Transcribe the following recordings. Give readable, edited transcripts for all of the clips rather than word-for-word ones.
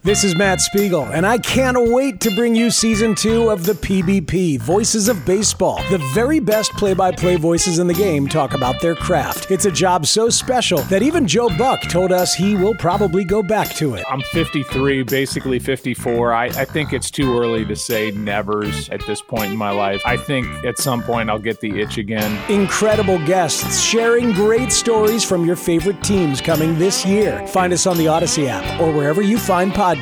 This is Matt Spiegel, and I can't wait to bring you Season 2 of the PBP, Voices of Baseball. The very best play-by-play voices in the game talk about their craft. It's a job so special that even Joe Buck told us he will probably go back to it. I'm 53, basically 54. I think it's too early to say nevers at this point in my life. I think at some point I'll get the itch again. Incredible guests sharing great stories from your favorite teams coming this year. Find us on the Odyssey app or wherever you find podcasts.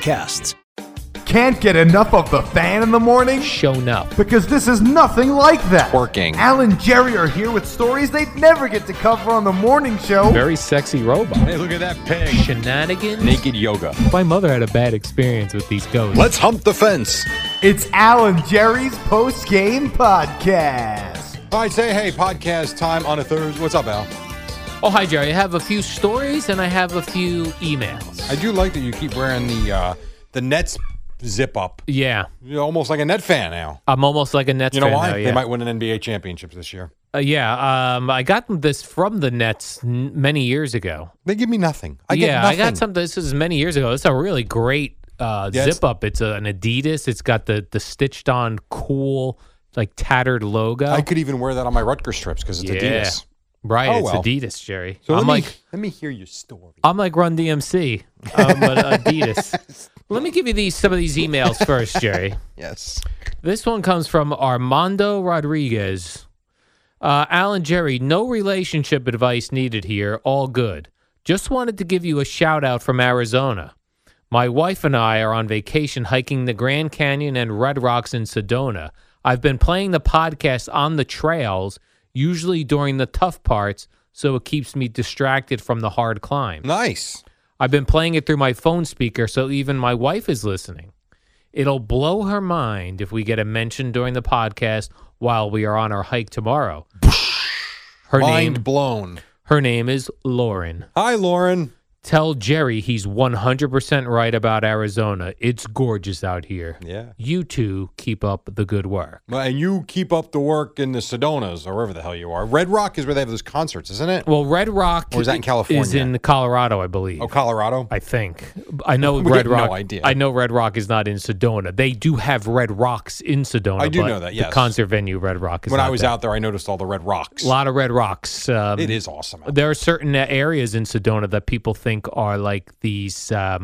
Can't get enough of the Fan in the morning? Shown up. Because this is nothing like that. Working. Al and Jerry are here with stories they'd never get to cover on the morning show. Very sexy robot. Hey, look at that pig. Shenanigans. Naked yoga. My mother had a bad experience with these ghosts. Let's hump the fence. It's Al and Jerry's post-game podcast. All right, say hey, podcast time on a Thursday. What's up, Al? Oh, hi, Jerry. I have a few stories and I have a few emails. I do like that you keep wearing the Nets zip up. Yeah. You're almost like a Net fan now. I'm almost like a Nets fan. You know why? Now, yeah. They might win an NBA championship this year. I got this from the Nets many years ago. They give me nothing. I get nothing. I got some. This is many years ago. It's a really great zip up. It's an Adidas. It's got the stitched on cool, like tattered logo. I could even wear that on my Rutgers strips because it's Adidas. Right, Oh, it's well. Adidas, Jerry. So let me hear your story. I'm like Run DMC, but Adidas. Let me give you some of these emails first, Jerry. Yes. This one comes from Armando Rodriguez. Alan, Jerry, no relationship advice needed here. All good. Just wanted to give you a shout out from Arizona. My wife and I are on vacation hiking the Grand Canyon and Red Rocks in Sedona. I've been playing the podcast on the trails, usually during the tough parts, so it keeps me distracted from the hard climb. Nice. I've been playing it through my phone speaker, so even my wife is listening. It'll blow her mind if we get a mention during the podcast while we are on our hike tomorrow. Mind blown. Her name is Lauren. Hi, Lauren. Tell Jerry he's 100% right about Arizona. It's gorgeous out here. Yeah. You two keep up the good work. Well, and you keep up the work in the Sedonas or wherever the hell you are. Red Rock is where they have those concerts, isn't it? Well, Red Rock Or is that in California? is in Colorado, I believe. Oh, Colorado? I think. I know We Red have no Rock. idea. I know Red Rock is not in Sedona. They do have Red Rocks in Sedona. I do but know that, yes. The concert venue, Red Rock, is When not I was there. out there, I noticed all the red rocks. A lot of Red Rocks. It is awesome. Out There are certain areas in Sedona that people think are like these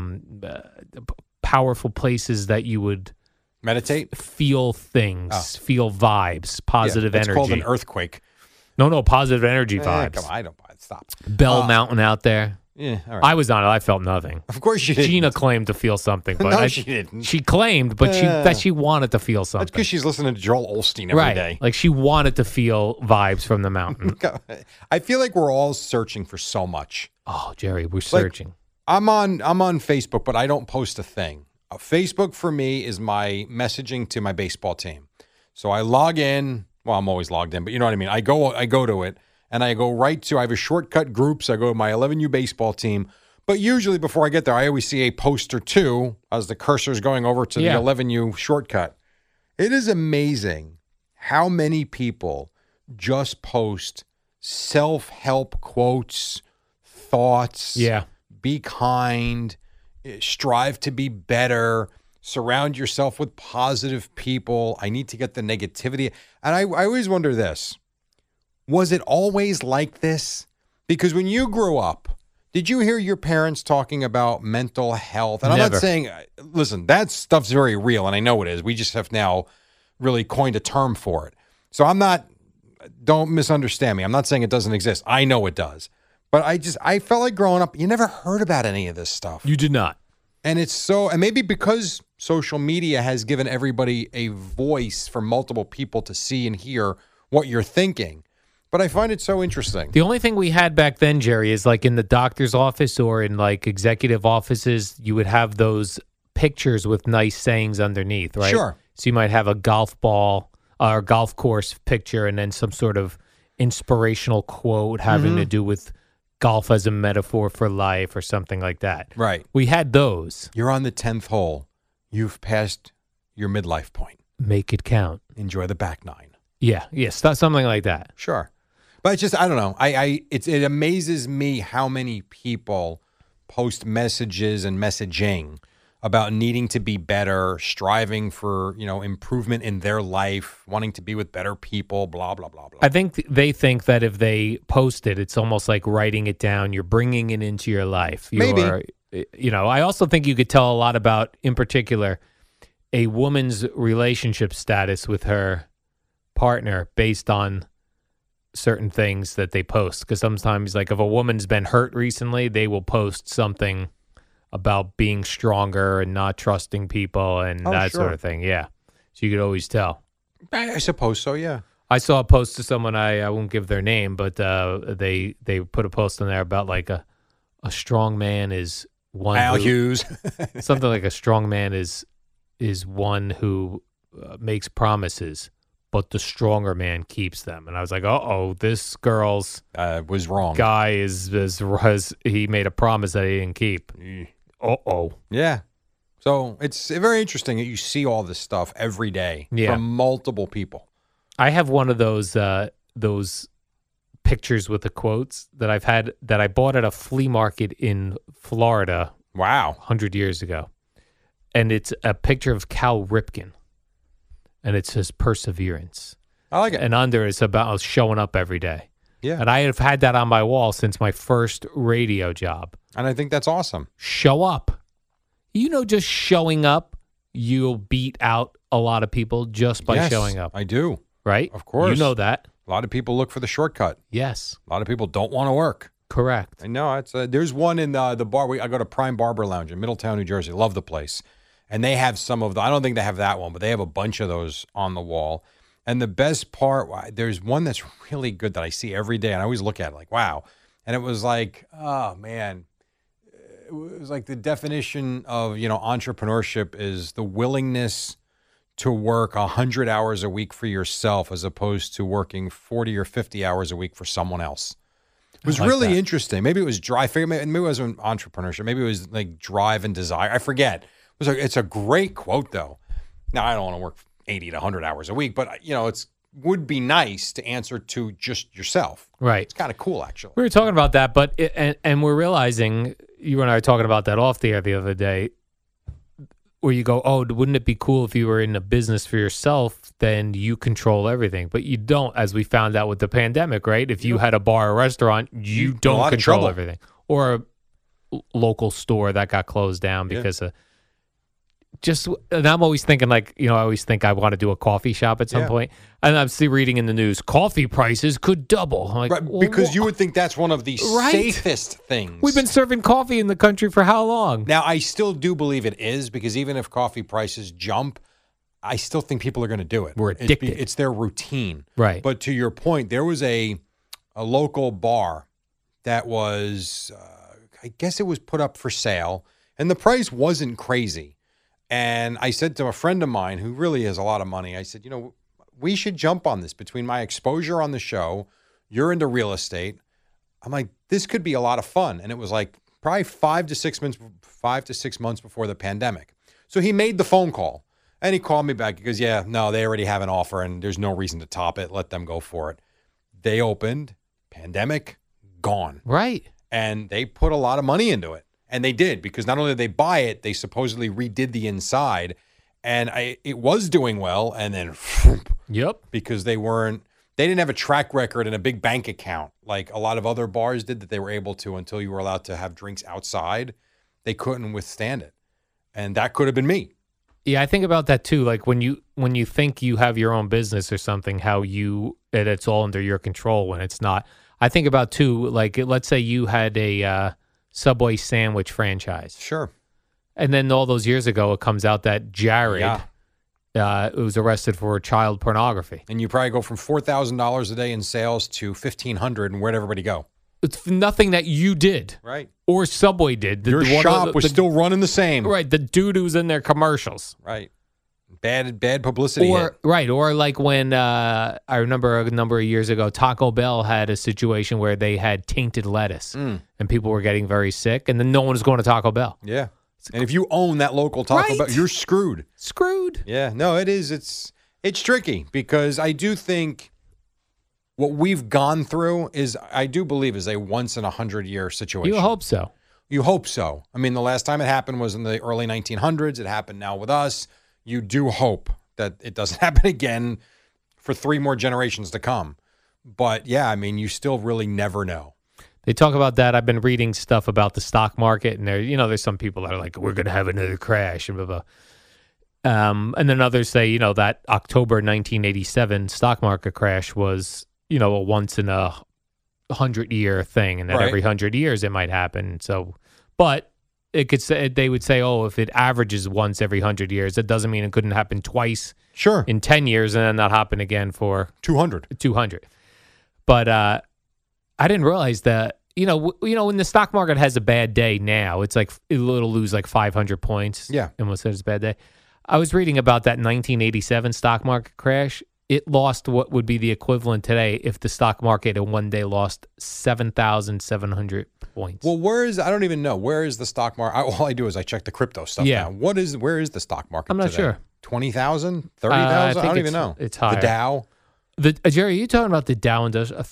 powerful places that you would Meditate? feel things, feel vibes, positive It's energy. called an earthquake. No, positive energy Eh, vibes. come on, I don't buy it. Stop. Bell Mountain out there. Yeah, all right. I was on it. I felt nothing. Of course you did. Gina claimed to feel something, but No, she didn't. She claimed, but she wanted to feel something. That's because she's listening to Joel Osteen every day. Like she wanted to feel vibes from the mountain. I feel like we're all searching for so much. Oh, Jerry, we're searching. I'm on Facebook, but I don't post a thing. Facebook for me is my messaging to my baseball team. So I log in. Well, I'm always logged in, but you know what I mean. I go to it and I go right to. I have a shortcut group, so I go to my 11U baseball team. But usually before I get there, I always see a post or two as the cursor's going over to the 11U shortcut. It is amazing how many people just post self-help quotes, thoughts. Yeah. Be kind, strive to be better, surround yourself with positive people. I need to get the negativity. And I always wonder this. Was it always like this? Because when you grew up, did you hear your parents talking about mental health? And I'm Never. not saying, listen, that stuff's very real, and I know it is. We just have now really coined a term for it. So don't misunderstand me. I'm not saying it doesn't exist. I know it does. But I felt like growing up, you never heard about any of this stuff. You did not. And and maybe because social media has given everybody a voice for multiple people to see and hear what you're thinking. But I find it so interesting. The only thing we had back then, Jerry, is like in the doctor's office or in like executive offices, you would have those pictures with nice sayings underneath, right? Sure. So you might have a golf ball or golf course picture and then some sort of inspirational quote having to do with golf as a metaphor for life or something like that. Right. We had those. You're on the 10th hole. You've passed your midlife point. Make it count. Enjoy the back nine. Yeah. Yes. Something like that. Sure. But it's just, I don't know. It amazes me how many people post messages and messaging about needing to be better, striving for, improvement in their life, wanting to be with better people, blah, blah, blah, blah. I think they think that if they post it, it's almost like writing it down. You're bringing it into your life. Maybe. I also think you could tell a lot about, in particular, a woman's relationship status with her partner based on certain things that they post. Because sometimes, like if a woman's been hurt recently, they will post something about being stronger and not trusting people and that sort of thing. Yeah. So you could always tell. I suppose so, yeah. I saw a post to someone, I won't give their name, but they put a post in there about like a strong man is one Al Hughes. something like a strong man is one who makes promises, but the stronger man keeps them. And I was like, this girl's was wrong. Guy is he made a promise that he didn't keep. Yeah. So it's very interesting that you see all this stuff every day from multiple people. I have one of those pictures with the quotes that I've had that I bought at a flea market in Florida. Wow. 100 years ago. And it's a picture of Cal Ripken. And it says perseverance. I like it. And under it's about showing up every day. Yeah. And I have had that on my wall since my first radio job. And I think that's awesome. Show up. Just showing up, you'll beat out a lot of people just by showing up. I do. Right? Of course. You know that. A lot of people look for the shortcut. Yes. A lot of people don't want to work. Correct. I know. It's there's one in the bar. I go to Prime Barber Lounge in Middletown, New Jersey. Love the place. And they have some of the, I don't think they have that one, but they have a bunch of those on the wall. And the best part, there's one that's really good that I see every day. And I always look at it like, wow. And it was like, oh, man. It was like the definition of, entrepreneurship is the willingness to work 100 hours a week for yourself as opposed to working 40 or 50 hours a week for someone else. It was really interesting. Maybe it was drive. Maybe it wasn't entrepreneurship. Maybe it was like drive and desire. I forget. It's a great quote, though. Now, I don't want to work 80 to 100 hours a week, but, it's would be nice to answer to just yourself. Right. It's kind of cool, actually. We were talking about that, but and we're realizing, you and I were talking about that off the air the other day, where you go, wouldn't it be cool if you were in a business for yourself, then you control everything. But you don't, as we found out with the pandemic, right? If you had a bar or restaurant, you don't control everything. Or a local store that got closed down because of and I'm always thinking I always think I want to do a coffee shop at some point. And I'm reading in the news, coffee prices could double. I'm like, right, because you would think that's one of the safest things. We've been serving coffee in the country for how long? Now, I still do believe it is, because even if coffee prices jump, I still think people are going to do it. We're addicted. It's their routine. Right. But to your point, there was a local bar that was, I guess it was put up for sale, and the price wasn't crazy. And I said to a friend of mine who really has a lot of money, I said, we should jump on this. Between my exposure on the show, you're into real estate. I'm like, this could be a lot of fun. And it was like probably 5 to 6 months before the pandemic. So he made the phone call and he called me back. He goes, they already have an offer and there's no reason to top it. Let them go for it. They opened, pandemic, gone. Right. And they put a lot of money into it. And they did, because not only did they buy it, they supposedly redid the inside. And it was doing well. And then, because they didn't have a track record and a big bank account like a lot of other bars did that they were able to until you were allowed to have drinks outside. They couldn't withstand it. And that could have been me. Yeah, I think about that too. Like when you think you have your own business or something, that it's all under your control when it's not. I think about too, like let's say you had a Subway sandwich franchise. Sure. And then all those years ago, it comes out that Jared was arrested for child pornography. And you probably go from $4,000 a day in sales to $1,500, and where'd everybody go? It's nothing that you did. Right. Or Subway did. Your shop was still running the same. Right. The dude who was in their commercials. Right. Bad publicity. Or like when I remember a number of years ago, Taco Bell had a situation where they had tainted lettuce and people were getting very sick, and then no one was going to Taco Bell. Yeah. And if you own that local Taco Bell, you're screwed. Screwed. Yeah. No, it is. It's tricky, because I do think what we've gone through I do believe is a once in 100-year situation. You hope so. You hope so. I mean, the last time it happened was in the early 1900s. It happened now with us. You do hope that it doesn't happen again for 3 more generations to come. But yeah, I mean, you still really never know. They talk about that. I've been reading stuff about the stock market, and there's some people that are like, we're going to have another crash, and blah, blah. And then others say, that October 1987 stock market crash was, a once in a 100-year thing, and that every 100 years it might happen. So, but they would say, if it averages once every 100 years, that doesn't mean it couldn't happen twice. Sure. In 10 years, and then not happen again for 200. But I didn't realize that. When the stock market has a bad day now, it's like it'll lose like 500 points. Yeah. And we'll say it's a bad day. I was reading about that 1987 stock market crash. It lost what would be the equivalent today if the stock market in one day lost 7,700 points. Well, I don't even know. Where is the stock market? All I do is I check the crypto stuff now. Where is the stock market I'm not today? Sure. 20,000? 30,000? I don't even know. It's higher. The Dow? Jerry, are you talking about the Dow Industrial?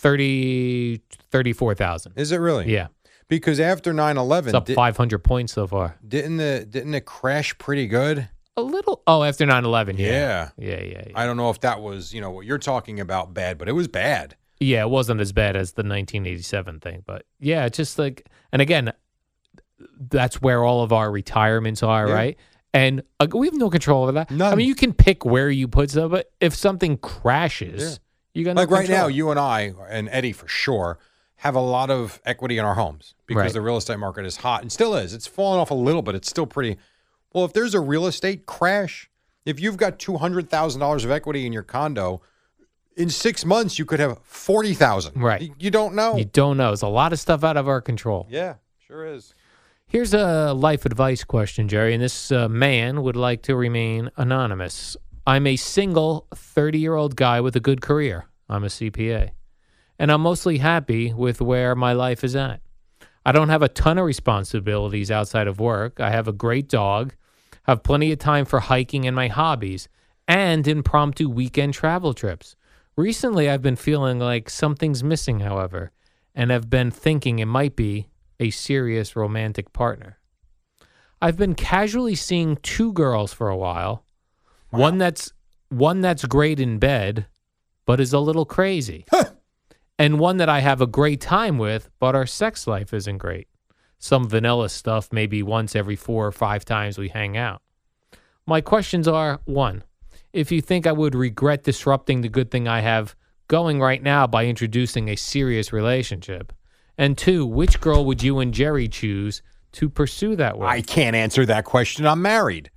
34,000. Is it really? Yeah. Because after 9/11, it's up 500 points so far. Didn't it crash pretty good? A little. Oh, after 9/11. Yeah. Yeah. I don't know if that was, what you're talking about bad, but it was bad. Yeah, it wasn't as bad as the 1987 thing, but yeah, it's just like, and again, that's where all of our retirements are, right? And we have no control over that. None. I mean, you can pick where you put stuff, but if something crashes, you got no like right control. now, you and I and Eddie for sure have a lot of equity in our homes because the real estate market is hot and still is. It's fallen off a little, but it's still pretty. Well, if there's a real estate crash, if you've got $200,000 of equity in your condo, in 6 months you could have 40,000. Right. You don't know. You don't know. It's a lot of stuff out of our control. Yeah, sure is. Here's a life advice question, Jerry, and this man would like to remain anonymous. I'm a single 30-year-old guy with a good career. I'm a CPA. And I'm mostly happy with where my life is at. I don't have a ton of responsibilities outside of work. I have a great dog, have plenty of time for hiking and my hobbies, and impromptu weekend travel trips. Recently, I've been feeling like something's missing, however, and have been thinking it might be a serious romantic partner. I've been casually seeing 2 girls for a while. Wow. One that's great in bed, but is a little crazy. And one that I have a great time with, but our sex life isn't great. Some vanilla stuff, maybe once every 4 or 5 times we hang out. My questions are, 1, if you think I would regret disrupting the good thing I have going right now by introducing a serious relationship. And 2, which girl would you and Jerry choose to pursue that with? I can't answer that question. I'm married.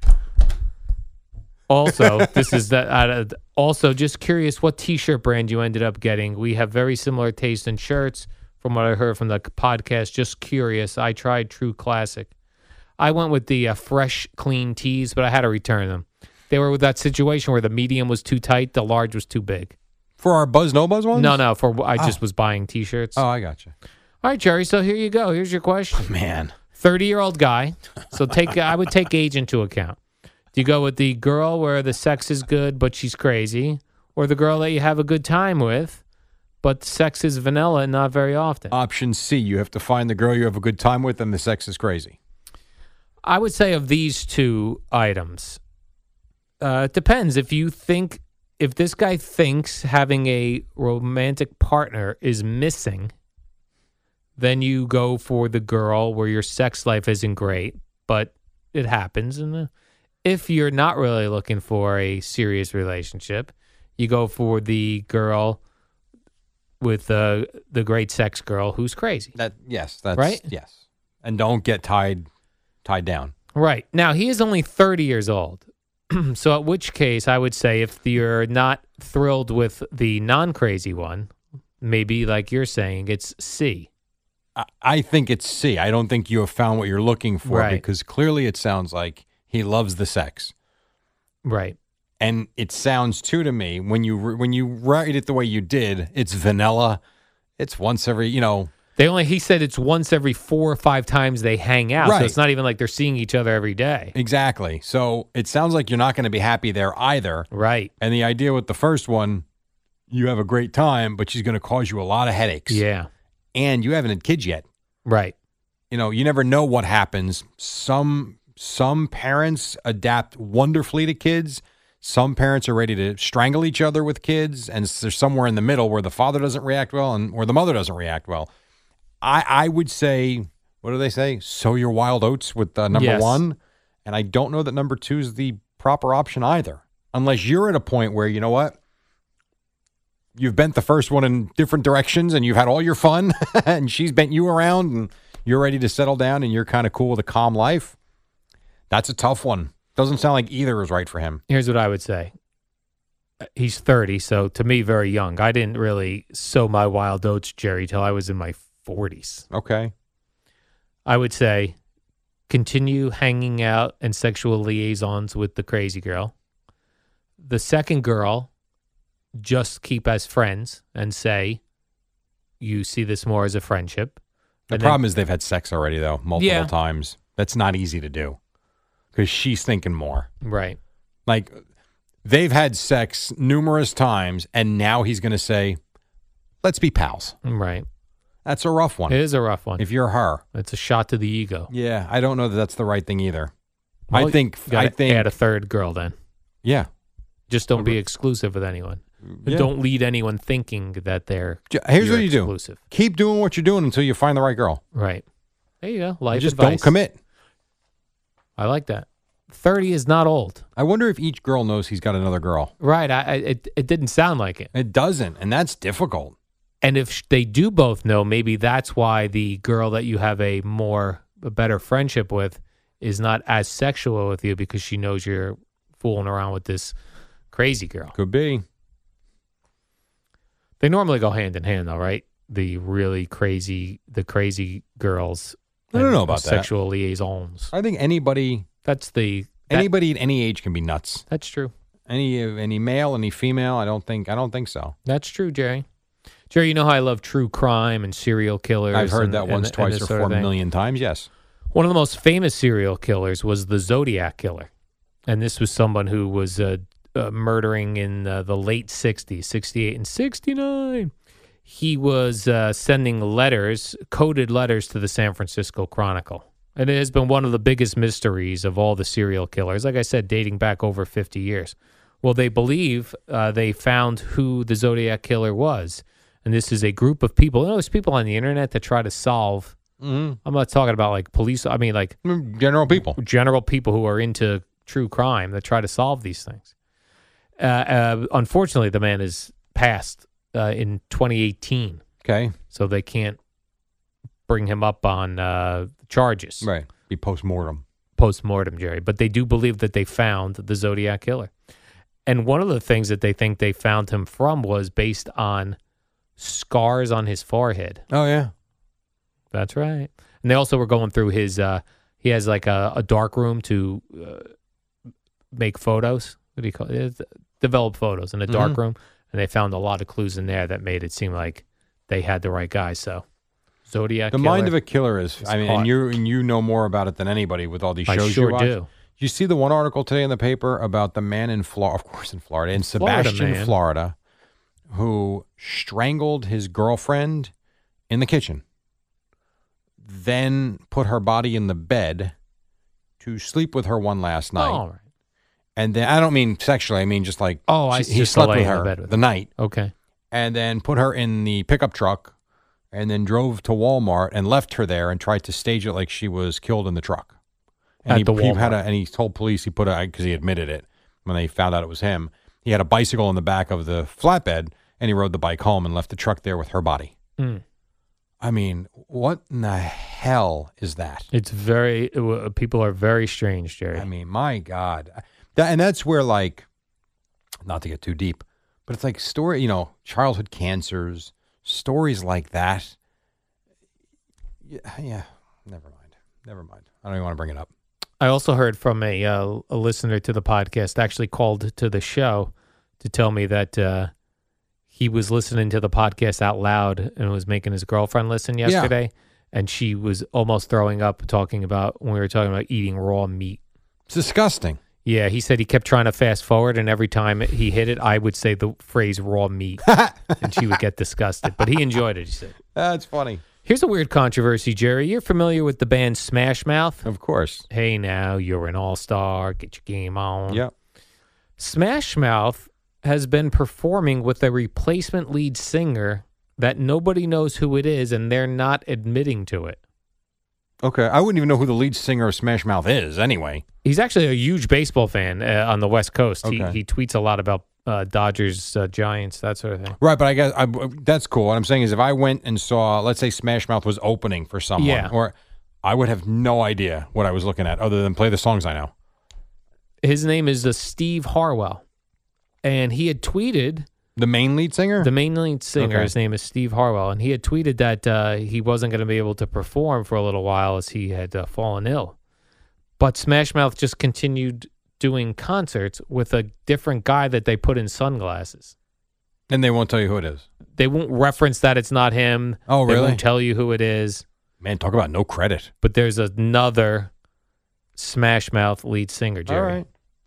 Also, also, just curious what T-shirt brand you ended up getting. We have very similar taste in shirts. From what I heard from the podcast, just curious. I tried True Classic. I went with the fresh, clean tees, but I had to return them. They were with that situation where the medium was too tight, the large was too big. For our Buzz No Buzz ones? No. I just was buying T-shirts. Oh, I got you. All right, Jerry. So here you go. Here's your question. Man, 30-year-old guy. So I would take age into account. Do you go with the girl where the sex is good, but she's crazy, or the girl that you have a good time with, but sex is vanilla and not very often? Option C, you have to find the girl you have a good time with and the sex is crazy. I would say of these 2 items, it depends. If this guy thinks having a romantic partner is missing, then you go for the girl where your sex life isn't great, but it happens. And if you're not really looking for a serious relationship, you go for the girl with the great sex girl who's crazy. That's right. Yes, and don't get tied down. Right. Now he is only 30 years old, so at which case I would say if you're not thrilled with the non-crazy one, maybe like you're saying, it's C. I think it's C. I don't think you have found what you're looking for because clearly it sounds like he loves the sex. Right. And it sounds too to me when you write it the way you did, it's vanilla. It's once every, He said it's once every 4 or 5 times they hang out. Right. So it's not even like they're seeing each other every day. Exactly. So it sounds like you're not going to be happy there either. Right. And the idea with the first one, you have a great time, but she's going to cause you a lot of headaches. Yeah. And you haven't had kids yet. Right. you never know what happens. Some parents adapt wonderfully to kids. Some parents are ready to strangle each other with kids, and there's somewhere in the middle where the father doesn't react well and where the mother doesn't react well. I would say, what do they say? Sow your wild oats with number Yes. one. And I don't know that number two is the proper option either, unless you're at a point where, you know what? You've bent the first one in different directions and you've had all your fun and she's bent you around and you're ready to settle down and you're kind of cool with a calm life. That's a tough one. Doesn't sound like either is right for him. Here's what I would say. He's 30, so to me, very young. I didn't really sow my wild oats, Jerry, till I was in my 40s. Okay. I would say continue hanging out and sexual liaisons with the crazy girl. The second girl, just keep as friends and say you see this more as a friendship. The problem is they've had sex already, though, multiple times. That's not easy to do because she's thinking more. Right. Like, they've had sex numerous times, and now he's going to say, let's be pals. Right. That's a rough one. It is a rough one. If you're her. It's a shot to the ego. Yeah, I don't know that that's the right thing either. Well, I think add a third girl then. Yeah. Just don't be exclusive with anyone. Yeah. Don't lead anyone thinking that Here's you're what you exclusive. do. Keep doing what you're doing until you find the right girl. Right. There you go. Life Just advice. don't commit. I like that. 30 is not old. I wonder if each girl knows he's got another girl. Right. It didn't sound like it. It doesn't, and that's difficult. And if they do both know, maybe that's why the girl that you have a better friendship with is not as sexual with you because she knows you're fooling around with this crazy girl. Could be. They normally go hand in hand, though, right? The crazy girls. I don't and know about that. sexual liaisons. I think anybody That's at any age can be nuts. That's true. Any male, any female. I don't think so. That's true, Jerry. Jerry, you know how I love true crime and serial killers. I've heard that and once, and twice, this or sort of 4 thing. million times. Yes. One of the most famous serial killers was the Zodiac Killer. And this was someone who was murdering in the late 60s, 68 and 69. He was sending coded letters to the San Francisco Chronicle. And it has been one of the biggest mysteries of all the serial killers, like I said, dating back over 50 years. Well, they believe they found who the Zodiac Killer was. And this is a group of people. There's people on the internet that try to solve. I'm not talking about like police. I mean, like General people who are into true crime that try to solve these things. Unfortunately, the man is passed in 2018. Okay. So they can't bring him up on charges. Right. Be post-mortem. Post-mortem, Jerry. But they do believe that they found the Zodiac Killer. And one of the things that they think they found him from was based on scars on his forehead. Oh, yeah. That's right. And they also were going through his, he has like a dark room to make photos. What do you call it? Develop photos in a dark room. And they found a lot of clues in there that made it seem like they had the right guy. So Zodiac The Killer. mind of a killer is, I mean, caught. and you know more about it than anybody with all these shows I sure you watch. do. You see the one article today in the paper about the man in Florida, of course in Florida, in Sebastian, man. Florida, who strangled his girlfriend in the kitchen, then put her body in the bed to sleep with her one last night. All right. And then, I don't mean sexually, I mean just like he just slept lay with in the her bed with the night, Okay. and then put her in the pickup truck, and then drove to Walmart and left her there and tried to stage it like she was killed in the truck. And At the Walmart. and he told police because he admitted it when they found out it was him. He had a bicycle in the back of the flatbed, and he rode the bike home and left the truck there with her body. Mm. I mean, what in the hell is that? It's people are very strange, Jerry. I mean, my God. And that's where, like, not to get too deep, but it's like childhood cancers, stories like that. Yeah, never mind. I don't even want to bring it up. I also heard from a listener to the podcast, actually called to the show to tell me that he was listening to the podcast out loud and was making his girlfriend listen yesterday. And she was almost throwing up when we were talking about eating raw meat. It's disgusting. Yeah, he said he kept trying to fast forward, and every time he hit it, I would say the phrase raw meat, and she would get disgusted. But he enjoyed it, he said. That's funny. Here's a weird controversy, Jerry. You're familiar with the band Smash Mouth? Of course. Hey, now you're an all-star. Get your game on. Yep. Smash Mouth has been performing with a replacement lead singer that nobody knows who it is, and they're not admitting to it. Okay. I wouldn't even know who the lead singer of Smash Mouth is anyway. He's actually a huge baseball fan on the West Coast. Okay. He tweets a lot about Dodgers, Giants, that sort of thing. Right, but I guess that's cool. What I'm saying is if I went and saw, let's say Smash Mouth was opening for someone, Yeah. or I would have no idea what I was looking at other than play the songs I know. His name is Steve Harwell, and he had tweeted, The main lead singer? the main lead singer, Okay. his name is Steve Harwell, and he had tweeted that he wasn't going to be able to perform for a little while as he had fallen ill. But Smash Mouth just continued doing concerts with a different guy that they put in sunglasses. And they won't tell you who it is. They won't reference that it's not him. Oh, They really? won't tell you who it is. Man, talk about no credit. But there's another Smash Mouth lead singer, Jerry. All right.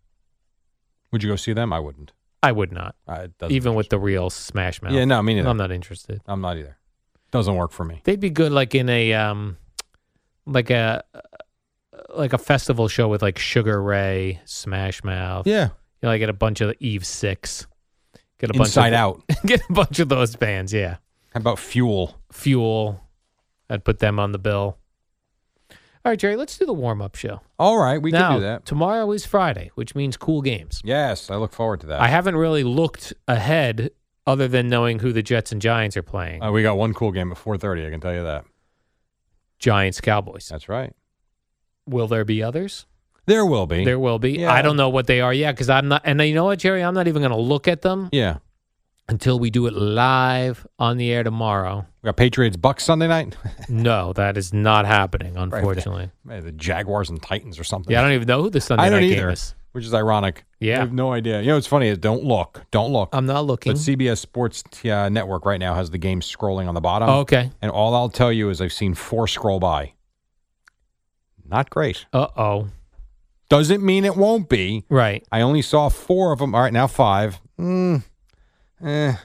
Would you go see them? I wouldn't. I would not, It doesn't even with interest the real Smash Mouth. me. Yeah, no, me neither. I'm not interested. I'm not either. Doesn't work for me. They'd be good, like in a like a festival show with like Sugar Ray, Smash Mouth. Yeah. You know, like get a bunch of Eve Six. Get a Inside bunch of, Out. Get a bunch of those bands. Yeah. How about Fuel? Fuel. I'd put them on the bill. All right, Jerry, let's do the warm-up show. All right, we now, can do that. Tomorrow is Friday, which means cool games. Yes, I look forward to that. I haven't really looked ahead other than knowing who the Jets and Giants are playing. We got one cool game at 4:30, I can tell you that. Giants, Cowboys. That's right. Will there be others? There will be. There will be. Yeah. I don't know what they are yet because I'm not. And you know what, Jerry? I'm not even going to look at them Yeah. until we do it live on the air tomorrow. We got Patriots Bucks Sunday night. No, that is not happening, unfortunately. Maybe the Jaguars and Titans or something. Yeah, I don't even know who the Sunday I don't night either, game is. which is ironic. Yeah. I have no idea. You know, it's funny. Don't look. I'm not looking. But CBS Sports Network right now has the game scrolling on the bottom. Oh, okay. And all I'll tell you is I've seen 4 scroll by. Not great. Uh-oh. Doesn't mean it won't be. Right. I only saw 4 of them. All right, now 5. Yeah.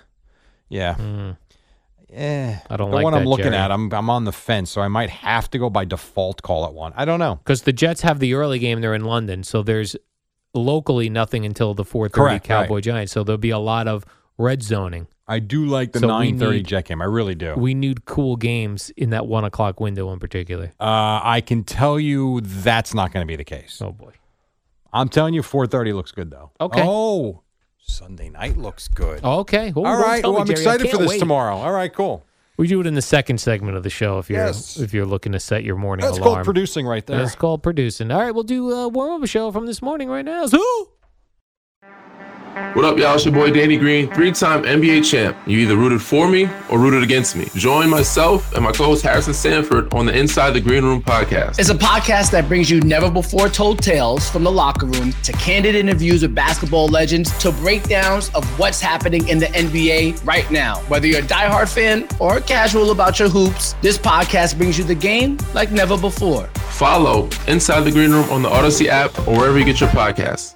I don't The like one that, I'm looking Jerry. at, I'm on the fence, so I might have to go by default call it 1. I don't know. Because the Jets have the early game. They're in London, so there's locally nothing until the 4:30 Correct, Cowboy right. Giants. So there'll be a lot of red zoning. I do like the So we 9:30 need- Jet game. I really do. We need cool games in that 1 o'clock window in particular. I can tell you that's not going to be the case. Oh, boy. I'm telling you 4:30 looks good, though. Okay. Oh, Sunday night looks good. Okay. Well, All don't right. tell Well, me, I'm Jerry. I excited for can't this wait. tomorrow. All right, cool. We do it in the second segment of the show if you're Yes. if you're looking to set your morning That's alarm. called producing right there. That's called producing. All right, we'll do a warm-up show from this morning right now. So, What up, y'all? It's your boy Danny Green, 3-time NBA champ. You either rooted for me or rooted against me. Join myself and my co-host Harrison Sanford on the Inside the Green Room podcast. It's a podcast that brings you never-before-told tales from the locker room to candid interviews with basketball legends to breakdowns of what's happening in the NBA right now. Whether you're a diehard fan or casual about your hoops, this podcast brings you the game like never before. Follow Inside the Green Room on the Odyssey app or wherever you get your podcasts.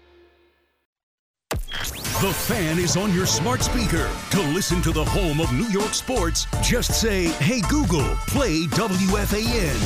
The Fan is on your smart speaker. To listen to the home of New York sports, just say, "Hey Google, play WFAN."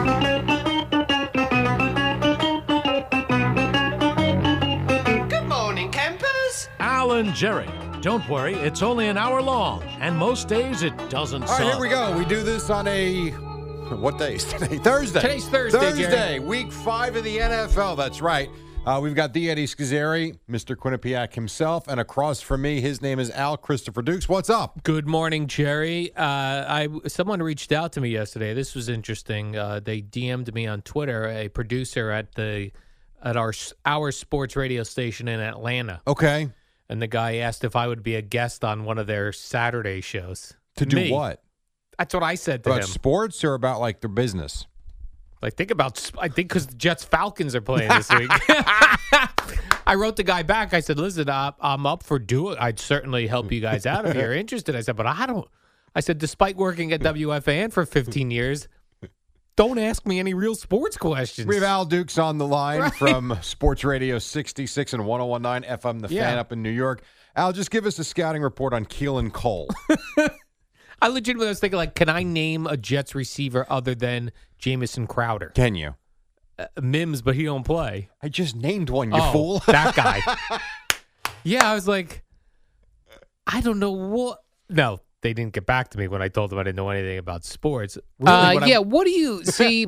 Good morning, campers. Alan Jerry. Don't worry, it's only an hour long, and most days it doesn't All suck. right, here we go. We do this on a... What day is today? Thursday. Today's Thursday, Jerry. Week 5 of the NFL. That's right. We've got the Eddie Schizzeri, Mr. Quinnipiac himself, and across from me, his name is Al Christopher Dukes. What's up? good morning, Jerry. Someone reached out to me yesterday. This was interesting. They DM'd me on Twitter, a producer at our sports radio station in Atlanta. Okay. And the guy asked if I would be a guest on one of their Saturday shows. To do Me. what? That's what I said to About him. sports or about, like, their business? I think because the Jets Falcons are playing this week. I wrote the guy back. I said, listen, I'm up for doing. I'd certainly help you guys out if you're interested. I said, but I said, despite working at WFAN for 15 years, don't ask me any real sports questions. We have Al Dukes on the line from Sports Radio 66 and 101.9 FM, The Fan up in New York. Al, just give us a scouting report on Keelan Cole. I legitimately was thinking, like, can I name a Jets receiver other than Jamison Crowder? Can you? Mims, but he don't play. I just named one, you fool. That guy. Yeah, I was like, I don't know what. No, they didn't get back to me when I told them I didn't know anything about sports. Really, what do you see?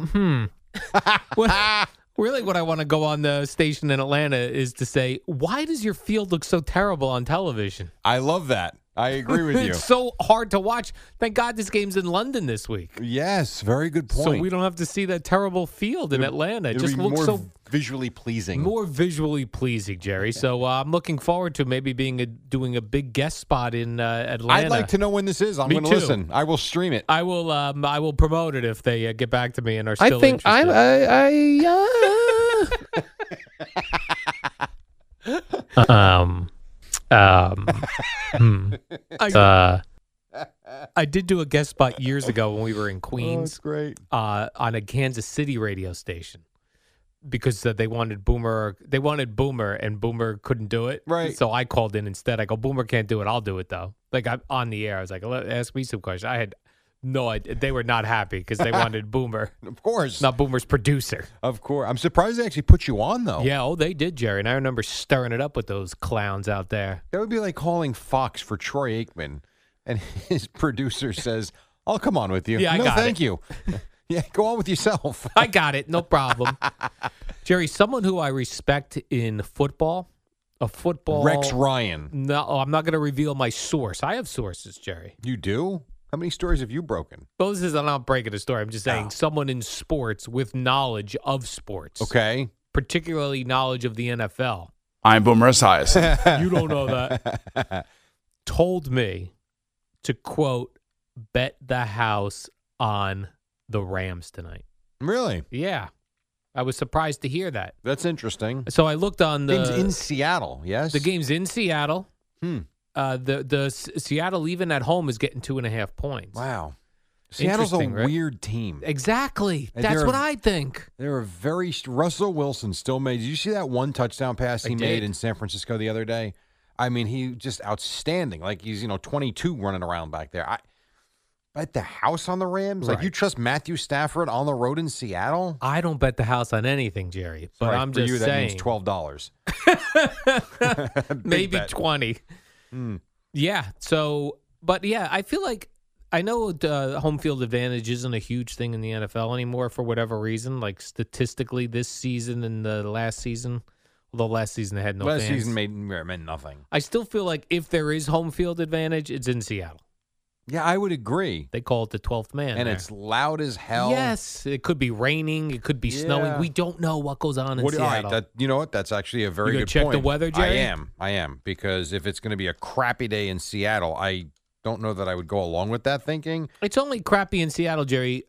Really, what I want to go on the station in Atlanta is to say, why does your field look so terrible on television? I love that. I agree with you. It's so hard to watch. Thank God this game's in London this week. Yes, very good point. So we don't have to see that terrible field in Atlanta. It just looks more so visually pleasing. more visually pleasing, Jerry. So I'm looking forward to maybe doing a big guest spot in Atlanta. I'd like to know when this is. I'm Me going to too. listen. I will stream it. I will promote it if they get back to me and are still I think I did do a guest spot years ago when we were in Queens. That's great. On a Kansas City radio station because they wanted Boomer. They wanted Boomer, and Boomer couldn't do it. Right. So I called in instead. I go, Boomer can't do it. I'll do it though. Like I'm on the air. I was like, ask me some questions. I had no idea. They were not happy because they wanted Boomer. Of course. Not Boomer's producer. Of course. I'm surprised they actually put you on, though. Yeah, they did, Jerry. And I remember stirring it up with those clowns out there. That would be like calling Fox for Troy Aikman, and his producer says, I'll come on with you. Yeah, I no, got thank it. you. Yeah, go on with yourself. I got it. No problem. Jerry, someone who I respect in football, Rex Ryan. No, I'm not going to reveal my source. I have sources, Jerry. You do? How many stories have you broken? Well, I'm not breaking a story. I'm just saying someone in sports with knowledge of sports. Okay. Particularly knowledge of the NFL. I'm Boomer Esiason. You don't know that. Told me to, quote, bet the house on the Rams tonight. Really? Yeah. I was surprised to hear that. That's interesting. So I looked on the... Game's in Seattle, yes? The game's in Seattle. The Seattle, even at home, is getting 2.5 points. Wow. Seattle's a weird team. Exactly. And That's what I think. They're a very... Russell Wilson still made... Did you see that one touchdown pass he made in San Francisco the other day? I mean, he just outstanding. Like he's, 22 running around back there. Bet the house on the Rams? Right. Like you trust Matthew Stafford on the road in Seattle? I don't bet the house on anything, Jerry. But Right, I'm for just you, saying. That means $12. Maybe bet. 20. Yeah. So, but yeah, I feel like I know home field advantage isn't a huge thing in the NFL anymore for whatever reason. Like statistically, this season and the last season, although last season they had no fans. Last season meant nothing. I still feel like if there is home field advantage, it's in Seattle. Yeah, I would agree. They call it the 12th man. And there. it's loud as hell. Yes. It could be raining. It could be snowing. We don't know what goes on in Seattle. All right, you know what? That's actually a very You good check point. the weather, Jerry? I am. Because if it's going to be a crappy day in Seattle, I don't know that I would go along with that thinking. It's only crappy in Seattle, Jerry,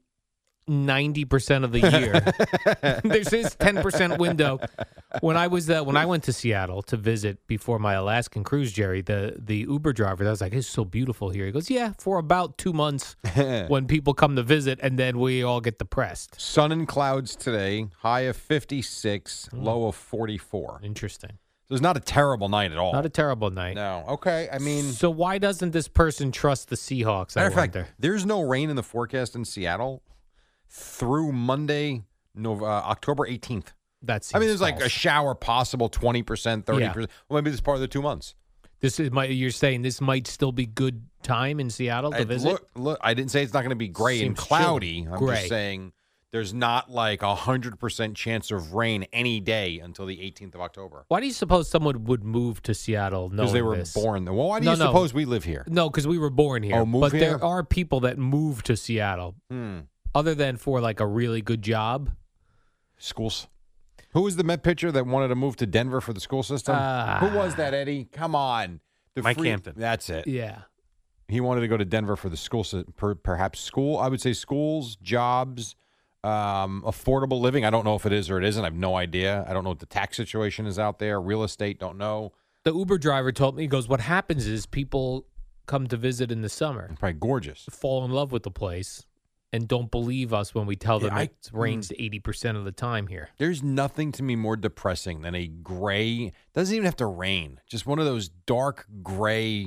90% of the year. There's this 10% window. When I went to Seattle to visit before my Alaskan cruise, Jerry, the Uber driver, I was like, it's so beautiful here. He goes, yeah, for about 2 months when people come to visit, and then we all get depressed. Sun and clouds today, high of 56, low of 44. Interesting. So it's not a terrible night at all. Not a terrible night. No. Okay. I mean, so why doesn't this person trust the Seahawks? Matter of fact, there's no rain in the forecast in Seattle through Monday, October 18th. That's. I mean, there's like a shower possible, 20%, 30%. Yeah. Well, maybe this is part of the 2 months. You're saying this might still be good time in Seattle to visit? Look, I didn't say it's not going to be gray and Seems cloudy. chilly. I'm Gray. just saying there's not like 100% chance of rain any day until the 18th of October. Why do you suppose someone would move to Seattle knowing Because they were this? born there. Well, why do you suppose we live here? No, because we were born here. Oh, move but here? there are people that move to Seattle, other than for like a really good job. Schools. Who was the Met pitcher that wanted to move to Denver for the school system? Who was that, Eddie? Come on. Mike Hampton. That's it. Yeah. He wanted to go to Denver for the school, perhaps school. I would say schools, jobs, affordable living. I don't know if it is or it isn't. I have no idea. I don't know what the tax situation is out there. Real estate, don't know. The Uber driver told me, he goes, what happens is people come to visit in the summer, Probably gorgeous. fall in love with the place, and don't believe us when we tell them it rains 80% of the time here. There's nothing to me more depressing than a gray, doesn't even have to rain, just one of those dark gray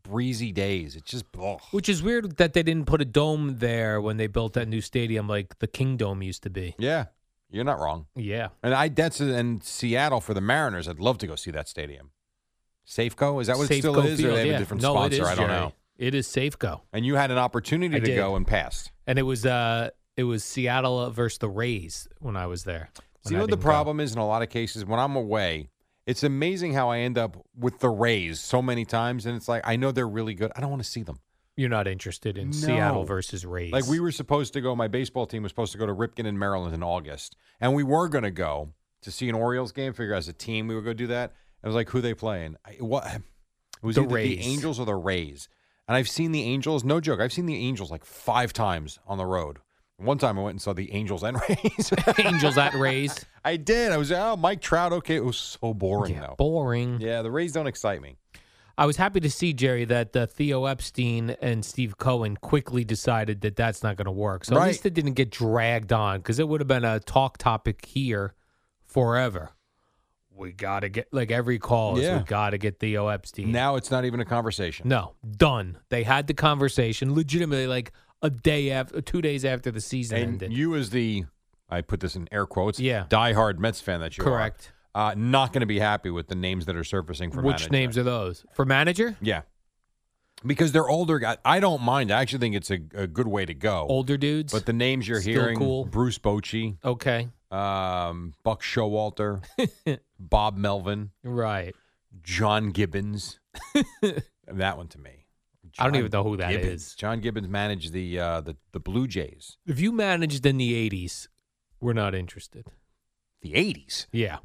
breezy days. It's just, Which is weird that they didn't put a dome there when they built that new stadium like the Kingdome used to be. Yeah, you're not wrong. Yeah. And that's in Seattle for the Mariners. I'd love to go see that stadium. Safeco, is that what it still Safeco is? Field, Or they have yeah. a different No, sponsor? it is, I don't Jerry. know. It is Safeco. And you had an opportunity I to did. go and passed. And it was Seattle versus the Rays when I was there. So you know what the problem is in a lot of cases? When I'm away, it's amazing how I end up with the Rays so many times. And it's like, I know they're really good. I don't want to see them. You're not interested in No. Seattle versus Rays. Like we were supposed to go, my baseball team was supposed to go to Ripken in Maryland in August. And we were going to go to see an Orioles game, figure as a team we would go do that. I was like, who they playing? It was The either Rays. the Angels or the Rays. And I've seen the Angels, no joke, I've seen the Angels like 5 times on the road. One time I went and saw the Angels and Rays. Angels at Rays. I did. I was, Mike Trout, okay. It was so boring, though. Boring. Yeah, the Rays don't excite me. I was happy to see, Jerry, that Theo Epstein and Steve Cohen quickly decided that that's not going to work. So at least it didn't get dragged on because it would have been a talk topic here forever. We got to get, like every call is, we got to get Theo Epstein. Now it's not even a conversation. No, done. They had the conversation legitimately like a day after, 2 days after the season And ended. you as the, I put this in air quotes, Yeah. diehard Mets fan that you Correct. are, not going to be happy with the names that are surfacing for Which manager. names are those? For manager? Yeah. Because they're older guys. I don't mind. I actually think it's a good way to go. Older dudes? But the names you're Still hearing, cool. Bruce Bochy, Okay. Buck Showalter, Bob Melvin, Right. John Gibbons. That one to me. I don't John even know who that Gibbons. is. John Gibbons managed the Blue Jays. If you managed in the 80s, we're not interested. The 80s? Yeah.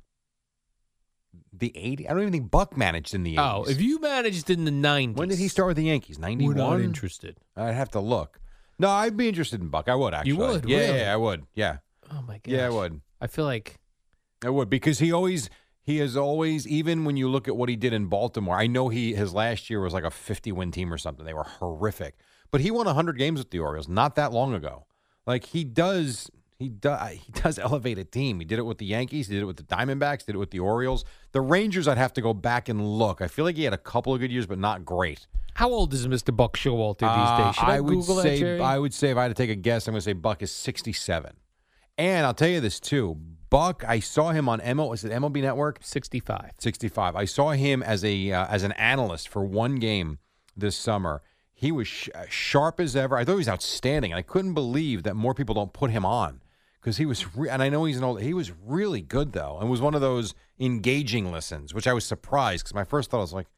The 80s? I don't even think Buck managed in the 80s. Oh, if you managed in the 90s. When did he start with the Yankees? 91? We're not interested. I'd have to look. No, I'd be interested in Buck. I would, actually. You would? Yeah, Really? yeah, I would. Yeah. Oh, my gosh. Yeah, I would. I feel like. I would, because he has always, even when you look at what he did in Baltimore, I know his last year was like a 50-win team or something. They were horrific. But he won 100 games with the Orioles not that long ago. Like, he does elevate a team. He did it with the Yankees. He did it with the Diamondbacks. Did it with the Orioles. The Rangers, I'd have to go back and look. I feel like he had a couple of good years, but not great. How old is Mr. Buck Showalter these days? Should I Google that, Jerry? I would say if I had to take a guess, I'm going to say Buck is 67. And I'll tell you this, too. Buck, I saw him on MLB Network? 65. 65. I saw him as an analyst for one game this summer. He was sharp as ever. I thought he was outstanding. And I couldn't believe that more people don't put him on because he was, and I know he's an old, he was really good, though, and was one of those engaging listens, which I was surprised because my first thought was like,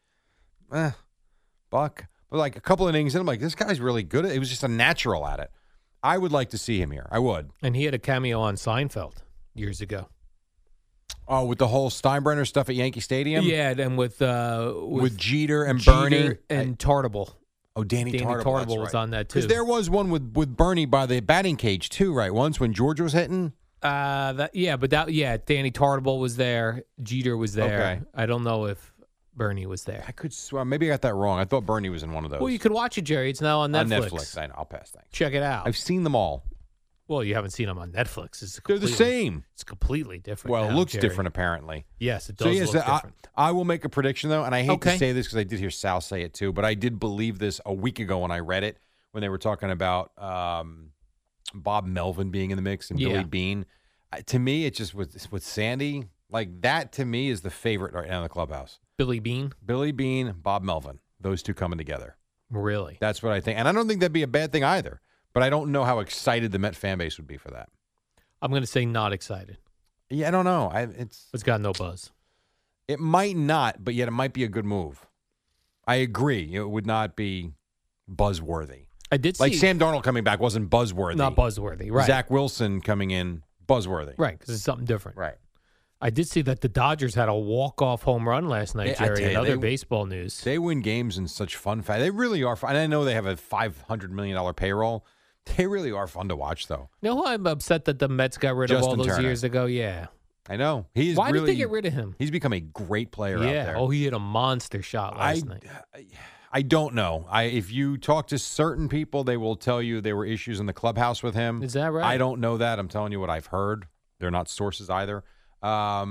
Buck. But like a couple of innings in, I'm like, this guy's really good. It was just a natural at it. I would like to see him here. I would. And he had a cameo on Seinfeld years ago. Oh, with the whole Steinbrenner stuff at Yankee Stadium? Yeah, and with Jeter and Jeter Bernie. and Tartable. Oh, Danny Tartable, that's was right. on that, too. Because there was one with Bernie by the batting cage, too, right? Once when George was hitting? Danny Tartable was there. Jeter was there. Okay. I don't know if Bernie was there. I could swear. Maybe I got that wrong. I thought Bernie was in one of those. Well, you could watch it, Jerry. It's now on Netflix. On Netflix. I know. I'll pass, thanks. Check it out. I've seen them all. Well, you haven't seen them on Netflix. They're the same. It's completely different. Well, now, it looks Jerry. different, apparently. Yes, it does look different. I will make a prediction, though, and I hate to Okay. say this because I did hear Sal say it, too, but I did believe this a week ago when I read it, when they were talking about Bob Melvin being in the mix and Billy Bean. To me, it's just with Sandy, like that to me is the favorite right now in the clubhouse. Billy Bean? Billy Bean, Bob Melvin. Those two coming together. Really? That's what I think. And I don't think that'd be a bad thing either. But I don't know how excited the Met fan base would be for that. I'm going to say not excited. Yeah, I don't know. It's got no buzz. It might not, but yet it might be a good move. I agree. It would not be buzzworthy. I did see. Like Sam Darnold coming back wasn't buzzworthy. Not buzzworthy, right. Zach Wilson coming in, buzzworthy. Right, because it's something different. Right. I did see that the Dodgers had a walk-off home run last night, I Jerry. tell you, Another they- baseball news. They win games in such fun fashion. They really are fun. And I know they have a $500 million payroll. They really are fun to watch, though. You know who I'm upset that the Mets got rid of all Justin those Turner. years ago? Yeah. I know. He is Why really, did they get rid of him? He's become a great player out Yeah. there. Oh, he hit a monster shot last night. I don't know. If you talk to certain people, they will tell you there were issues in the clubhouse with him. Is that right? I don't know that. I'm telling you what I've heard. They're not sources either.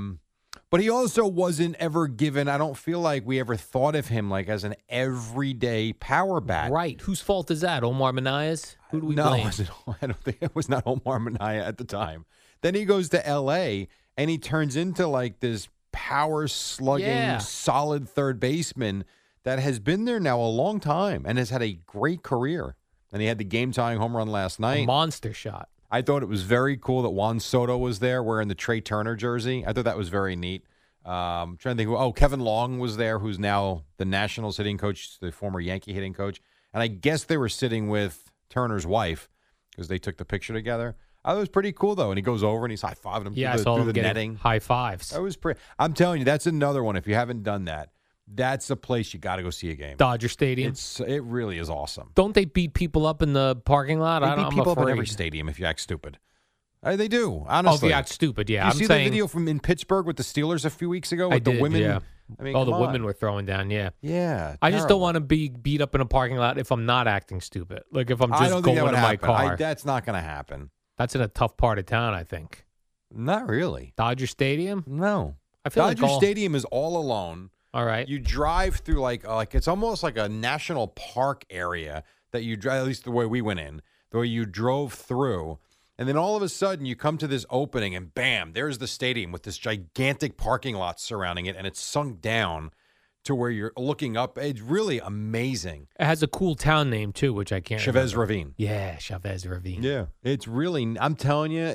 But he also wasn't ever given, I don't feel like we ever thought of him like as an everyday power bat. Right. Whose fault is that? Omar Minayas? Who do we blame? I don't think it was not Omar Minaya at the time. Then he goes to L.A. and he turns into like this power slugging, solid third baseman that has been there now a long time and has had a great career. And he had the game-tying home run last night. A monster shot. I thought it was very cool that Juan Soto was there wearing the Trey Turner jersey. I thought that was very neat. Trying to think. Oh, Kevin Long was there, who's now the Nationals hitting coach, the former Yankee hitting coach. And I guess they were sitting with Turner's wife because they took the picture together. I thought it was pretty cool, though. And he goes over and he's high-fiving him through the netting. High fives. That was pretty. I'm telling you, that's another one. If you haven't done that, that's a place you got to go see a game. Dodger Stadium. It really is awesome. Don't they beat people up in the parking lot? They beat people up in every stadium if you act stupid. They do, honestly. Oh, if you act stupid, yeah. You see the video from in Pittsburgh with the Steelers a few weeks ago with the women? Yeah. I mean, the women were throwing down, yeah. Yeah. I just don't want to be beat up in a parking lot if I'm not acting stupid. Like if I'm just going in my car. That's not going to happen. That's in a tough part of town, I think. Not really. Dodger Stadium? No. I feel Dodger Stadium is all alone. All right. You drive through like it's almost like a national park area that you drive, at least the way we went in, the way you drove through. And then all of a sudden you come to this opening and bam, there's the stadium with this gigantic parking lot surrounding it. And it's sunk down to where you're looking up. It's really amazing. It has a cool town name too, which I can't Chavez remember. Ravine. Yeah, Chavez Ravine. Yeah. It's really, I'm telling you,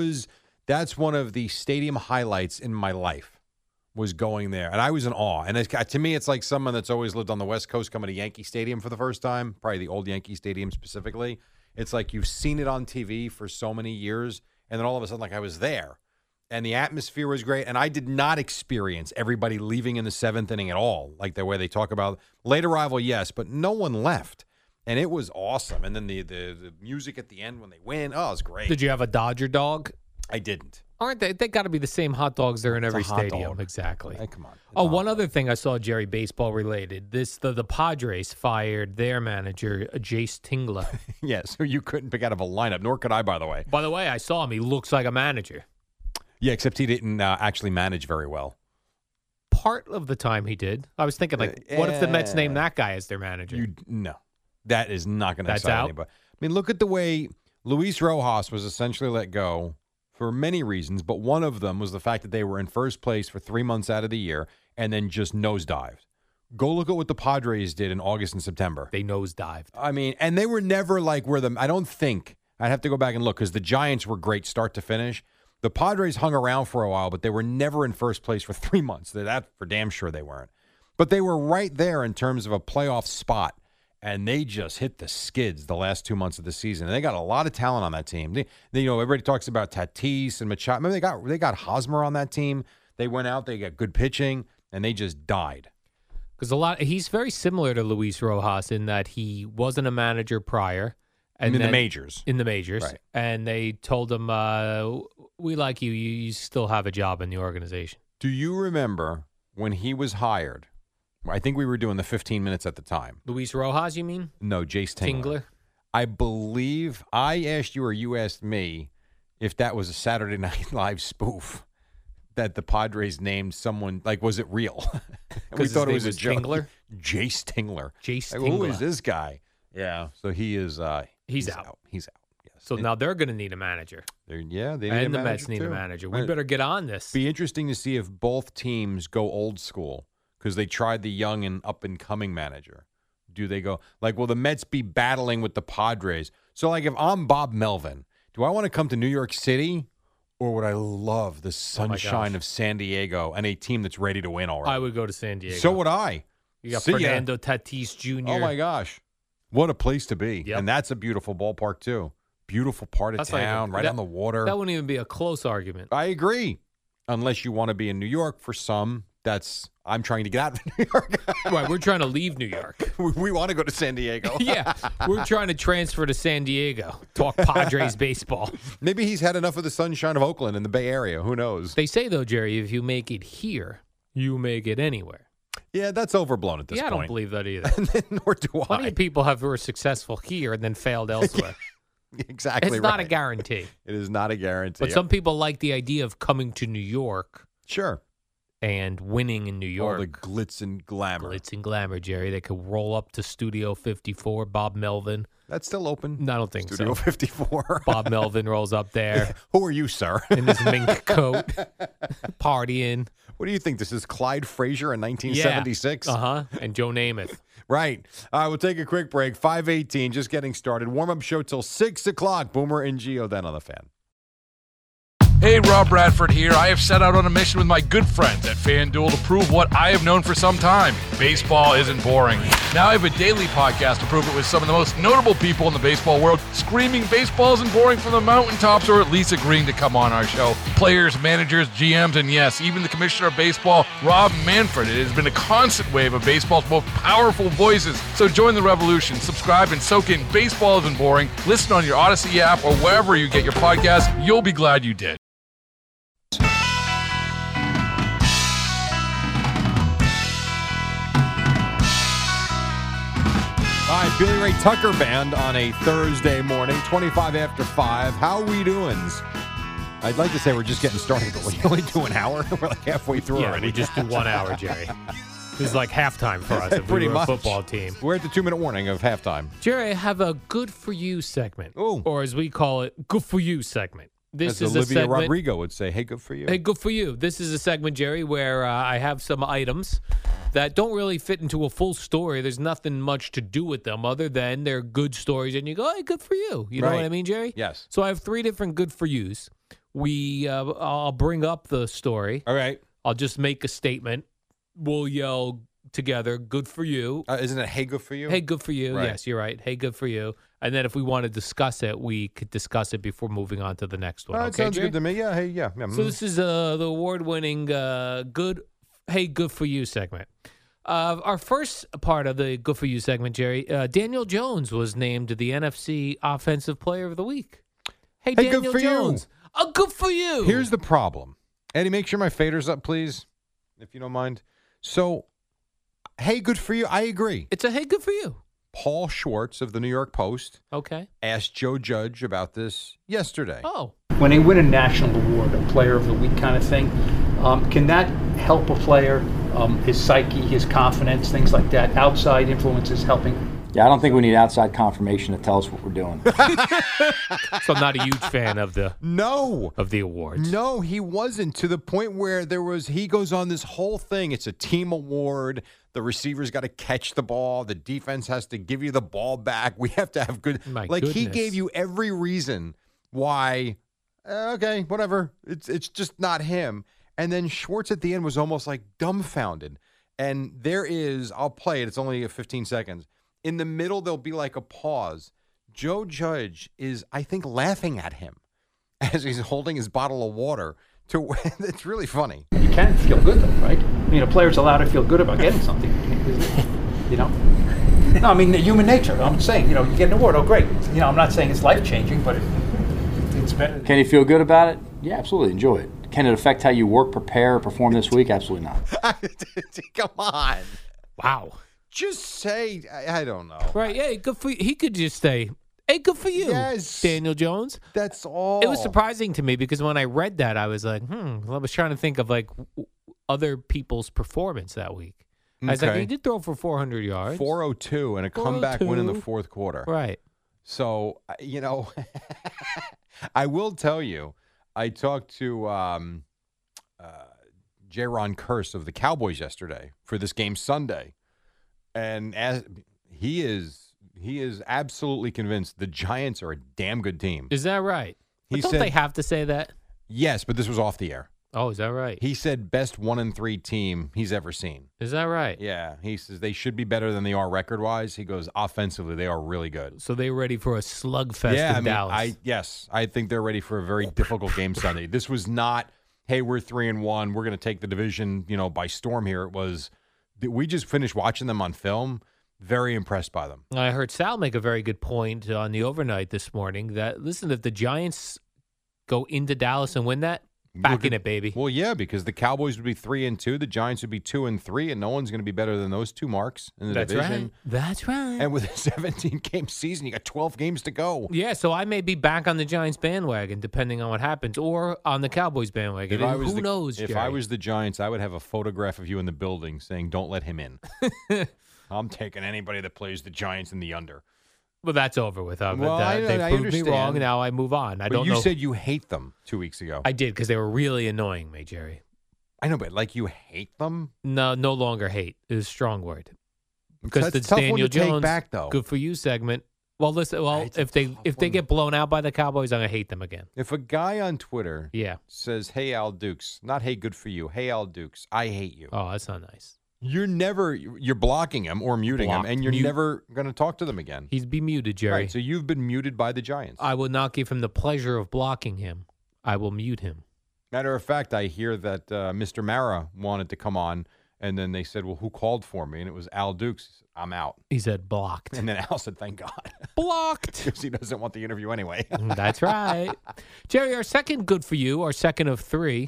that's one of the stadium highlights in my life. Was going there, and I was in awe. And to me, it's like someone that's always lived on the West Coast coming to Yankee Stadium for the first time, probably the old Yankee Stadium specifically. It's like you've seen it on TV for so many years, and then all of a sudden, like I was there, and the atmosphere was great, and I did not experience everybody leaving in the seventh inning at all, like the way they talk about late arrival, yes, but no one left, and it was awesome. And then the music at the end when they win, it was great. Did you have a Dodger dog? I didn't. Aren't they? They got to be the same hot dogs there in every stadium. Dog. Exactly. Hey, come on. One other thing I saw, Jerry, baseball related. The Padres fired their manager, Jace Tingler. Yeah, so you couldn't pick out of a lineup, nor could I, by the way. By the way, I saw him. He looks like a manager. Yeah, except he didn't actually manage very well. Part of the time he did. I was thinking, what if the Mets name that guy as their manager? No, that is not going to excite out? anybody. I mean, look at the way Luis Rojas was essentially let go for many reasons, but one of them was the fact that they were in first place for 3 months out of the year and then just nosedived. Go look at what the Padres did in August and September. They nosedived. I mean, and they were never like I don't think, I'd have to go back and look because the Giants were great start to finish. The Padres hung around for a while, but they were never in first place for 3 months. That for damn sure they weren't. But they were right there in terms of a playoff spot. And they just hit the skids the last 2 months of the season. And they got a lot of talent on that team. Everybody talks about Tatis and Machado. Remember, they got Hosmer on that team. They went out, they got good pitching, and they just died. Because he's very similar to Luis Rojas in that he wasn't a manager prior. And in the majors. In the majors. Right. And they told him, we like you. You still have a job in the organization. Do you remember when he was hired? I think we were doing the 15 minutes at the time. Luis Rojas, you mean? No, Jace Tingler. I believe I asked you or you asked me if that was a Saturday Night Live spoof that the Padres named someone, like, was it real? We thought it was a joke. Tingler? Jace Tingler. Jace Like, Tingler. who is this guy? Yeah. So he is. He's out. He's out. Yes. So now they're going to need a manager. They need a and manager the Mets need too. a manager. We better get on this. Be interesting to see if both teams go old school because they tried the young and up and coming manager. Do they go like, will the Mets be battling with the Padres? So like if I'm Bob Melvin, do I want to come to New York City or would I love the sunshine of San Diego and a team that's ready to win already? I would go to San Diego. So would I. You got Fernando Tatis Jr. Oh my gosh. What a place to be. Yep. And that's a beautiful ballpark too. Beautiful part of town, right on the water. That wouldn't even be a close argument. I agree. Unless you want to be in New York for some. I'm trying to get out of New York. Right, we're trying to leave New York. We want to go to San Diego. Yeah, we're trying to transfer to San Diego. Talk Padres baseball. Maybe he's had enough of the sunshine of Oakland in the Bay Area. Who knows? They say, though, Jerry, if you make it here, you make it anywhere. Yeah, that's overblown at this point. I don't believe that either. Nor do I. Plenty of people who were successful here and then failed elsewhere. Exactly. It's not a guarantee. It is not a guarantee. But some people like the idea of coming to New York. Sure. and winning in New York. All the glitz and glamour. Glitz and glamour, Jerry. They could roll up to Studio 54, Bob Melvin. That's still open? I don't think Studio so. 54. Bob Melvin rolls up there. Who are you, sir? In his mink coat, partying. What do you think? This is Clyde Frazier in 1976? Yeah. Uh-huh. And Joe Namath. Right. All right, we'll take a quick break. 5:18, just getting started. Warm-up show till 6 o'clock. Boomer and Gio then on the Fan. Hey, Rob Bradford here. I have set out on a mission with my good friends at FanDuel to prove what I have known for some time. Baseball isn't boring. Now I have a daily podcast to prove it with some of the most notable people in the baseball world, screaming baseball isn't boring from the mountaintops, or at least agreeing to come on our show. Players, managers, GMs, and yes, even the commissioner of baseball, Rob Manfred. It has been a constant wave of baseball's most powerful voices. So join the revolution. Subscribe and soak in Baseball Isn't Boring. Listen on your Odyssey app or wherever you get your podcasts. You'll be glad you did. All right, Billy Ray Tucker Band on a Thursday morning, 25 after 5. How we doings? I'd like to say we're just getting started, but we only do an hour. We're like halfway through already. We just do 1 hour, Jerry. This is like halftime for us if Pretty we were much. a football team. We're at the 2-minute warning of halftime. Jerry, I have a good for you segment. Ooh. Or as we call it, good for you segment. This As is Olivia a segment. Rodrigo would say, hey, good for you. Hey, good for you. This is a segment, Jerry, where I have some items that don't really fit into a full story. There's nothing much to do with them other than they're good stories, and you go, hey, good for you. You know Right. what I mean, Jerry? Yes. So I have 3 different good for yous. I'll bring up the story. All right. I'll just make a statement. We'll yell together, good for you. Isn't it hey, good for you? Hey, good for you. Right. Yes, you're right. Hey, good for you. And then if we want to discuss it, we could discuss it before moving on to the next one. That Okay, sounds Jerry? good to me. Yeah, hey, yeah. So this is the award-winning good for you segment. Our first part of the good for you segment, Jerry, Daniel Jones was named the NFC Offensive Player of the Week. Hey, good Daniel for you. Jones. Oh, good for you. Here's the problem. Eddie, make sure my fader's up, please, if you don't mind. So, hey, good for you. I agree. It's a hey, good for you. Paul Schwartz of the New York Post Okay. asked Joe Judge about this yesterday. Oh. When they win a national award, a player of the week kind of thing, can that help a player, his psyche, his confidence, things like that, outside influences helping? Yeah, I don't think we need outside confirmation to tell us what we're doing. So I'm not a huge fan of the awards. No, he wasn't, to the point where he goes on this whole thing. It's a team award. The receiver's got to catch the ball. The defense has to give you the ball back. We have to have good. My He goodness. gave you every reason why. Okay, whatever. It's just not him. And then Schwartz at the end was almost like dumbfounded. And I'll play it. It's only 15 seconds. In the middle, there'll be like a pause. Joe Judge is, I think, laughing at him as he's holding his bottle of water. It's really funny. You can feel good, though, right? I mean, a player's allowed to feel good about getting something, isn't it? You know? No, I mean, human nature. I'm saying, you get an award. Oh, great. I'm not saying it's life-changing, but it's better. Can you feel good about it? Yeah, absolutely. Enjoy it. Can it affect how you work, prepare, or perform this week? Absolutely not. Come on. Wow. Just say, I don't know. Right, yeah, good for you. He could just say, hey, good for you, Yes. Daniel Jones. That's all. It was surprising to me because when I read that, I was like, I was trying to think of like other people's performance that week. I was like, Okay. he did throw for 400 yards. 402 and a comeback win in the fourth quarter. Right. So, I will tell you, I talked to Jaron Kearse of the Cowboys yesterday for this game Sunday. And as he is absolutely convinced the Giants are a damn good team. Is that right? He But don't said- they have to say that? Yes, but this was off the air. Oh, is that right? He said best 1-3 team he's ever seen. Is that right? Yeah, he says they should be better than they are record-wise. He goes, offensively, they are really good. So they're ready for a slugfest Yeah, in Dallas. I think they're ready for a very difficult game Sunday. This was not, hey, we're 3-1, we're going to take the division, by storm here. It was, we just finished watching them on film. Very impressed by them. I heard Sal make a very good point on the overnight this morning that, listen, if the Giants go into Dallas and win that, Back in it, baby. Well, yeah, because the Cowboys would be 3-2, the Giants would be 2-3, and no one's going to be better than those two marks in the division. Right. That's right. And with a 17-game season, you got 12 games to go. Yeah, so I may be back on the Giants bandwagon, depending on what happens, or on the Cowboys bandwagon. Who knows, If Jerry? I was the Giants, I would have a photograph of you in the building saying, "Don't let him in." I'm taking anybody that plays the Giants in the under. Well, that's over with. Well, They I proved me understand. wrong, and now I move on. I don't know. You said you hate them 2 weeks ago. I did, because they were really annoying me, Jerry. I know, but like you hate them? No longer hate is a strong word. Because That's the a tough one Daniel to take Jones back, though. good for you segment. Well, listen. Well, if they get blown out by the Cowboys, I'm gonna hate them again. If a guy on Twitter Yeah. says, "Hey, Al Dukes," not "Hey, good for you," "Hey, Al Dukes, I hate you." Oh, that's not nice. You're blocking him or muting Blocked. him, and you're Mute. never going to talk to them again. He'd be muted, Jerry. Right, so you've been muted by the Giants. I will not give him the pleasure of blocking him. I will mute him. Matter of fact, I hear that Mr. Mara wanted to come on, and then they said, "Well, who called for me?" And it was Al Dukes. He said, "I'm out." He said blocked. And then Al said, "Thank God." Blocked. Because he doesn't want the interview anyway. That's right. Jerry, our second good for you, our second of three,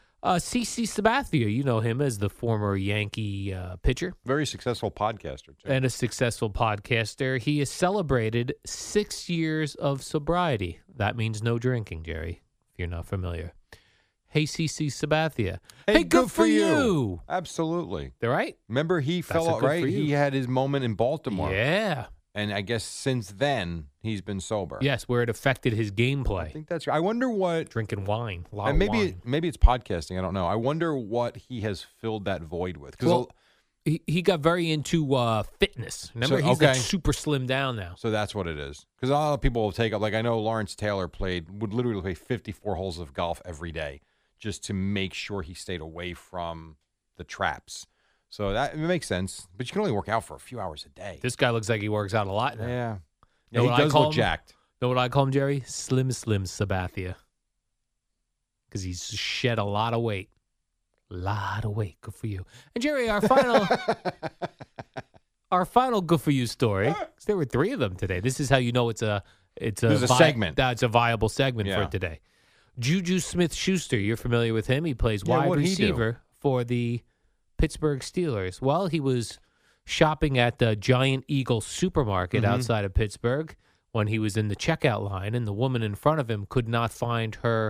CC Sabathia. You know him as the former Yankee pitcher. Very successful podcaster, too. And a successful podcaster. He has celebrated 6 years of sobriety. That means no drinking, Jerry, if you're not familiar. Hey, CC Sabathia. Hey, good for you. Absolutely. All right? Remember, he fell out, good right? for you. He had his moment in Baltimore. Yeah. And I guess since then, he's been sober. Yes, where it affected his gameplay. I think that's right. I wonder what... Drinking wine. A lot And of wine. maybe it's podcasting. I don't know. I wonder what he has filled that void with. 'Cause Well, he got very into fitness. Remember, he's like super slim down now. So that's what it is. Because a lot of people will take up, like I know Lawrence Taylor would literally play 54 holes of golf every day just to make sure he stayed away from the traps. So that it makes sense. But you can only work out for a few hours a day. This guy looks like he works out a lot now. Yeah. Know He what I does call look him? jacked. Know what I call him, Jerry? Slim Sabathia. Because he's shed a lot of weight. Good for you. And Jerry, our final good for you story. 'Cause there were three of them today. This is how you know it's a segment. That's a viable segment Yeah. for today. Juju Smith-Schuster, you're familiar with him. He plays Yeah, wide what'd he do? receiver for the Pittsburgh Steelers. Well, he was shopping at the Giant Eagle supermarket outside of Pittsburgh when he was in the checkout line, and the woman in front of him could not find her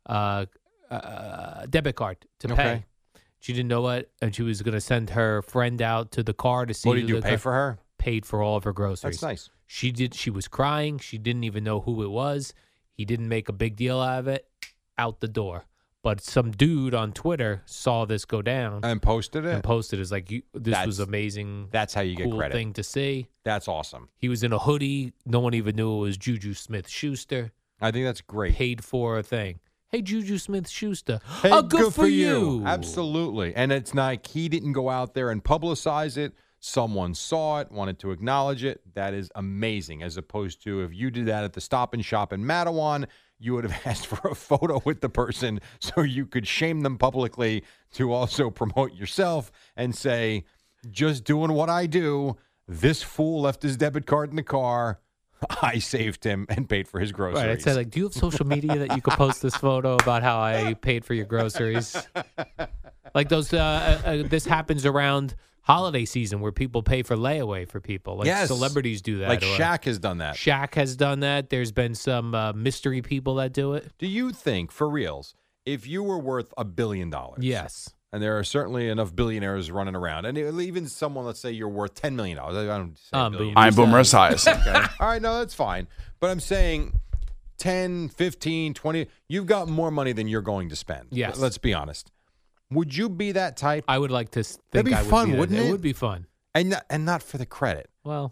debit card to pay. Okay. She didn't know it, and she was going to send her friend out to the car to see. What did who you do? the Pay car- for her? Paid for all of her groceries. That's nice. She did. She was crying. She didn't even know who it was. He didn't make a big deal out of it. Out the door. But some dude on Twitter saw this go down And posted it? and posted as like, "This was That's- amazing. That's how you get cool credit. thing to see." That's awesome. He was in a hoodie. No one even knew it was Juju Smith-Schuster. I think that's great. Paid for a thing. Hey, Juju Smith-Schuster. Hey, Oh, good for you. Absolutely. And it's like he didn't go out there and publicize it. Someone saw it, wanted to acknowledge it. That is amazing. As opposed to if you did that at the Stop and Shop in Mattawan, you would have asked for a photo with the person so you could shame them publicly to also promote yourself and say, just doing what I do. This fool left his debit card in the car. I saved him and paid for his groceries. Right. I'd say, like, do you have social media that you could post this photo about how I paid for your groceries? Like those, this happens around holiday season where people pay for layaway for people. Like Yes. celebrities do that. Like or Shaq has done that. Shaq has done that. There's been some mystery people that do it. Do you think, for reals, if you were worth $1 billion? Yes. And there are certainly enough billionaires running around. And even someone, let's say you're worth $10 million. I don't say $1 billion. I'm Boomer Esiason. Okay. All right, no, that's fine. But I'm saying 10, 15, 20, you've got more money than you're going to spend. Yes. Let's be honest. Would you be that type? I would like to think That'd be I would fun, be that. wouldn't it? It would be fun. And not for the credit. Well,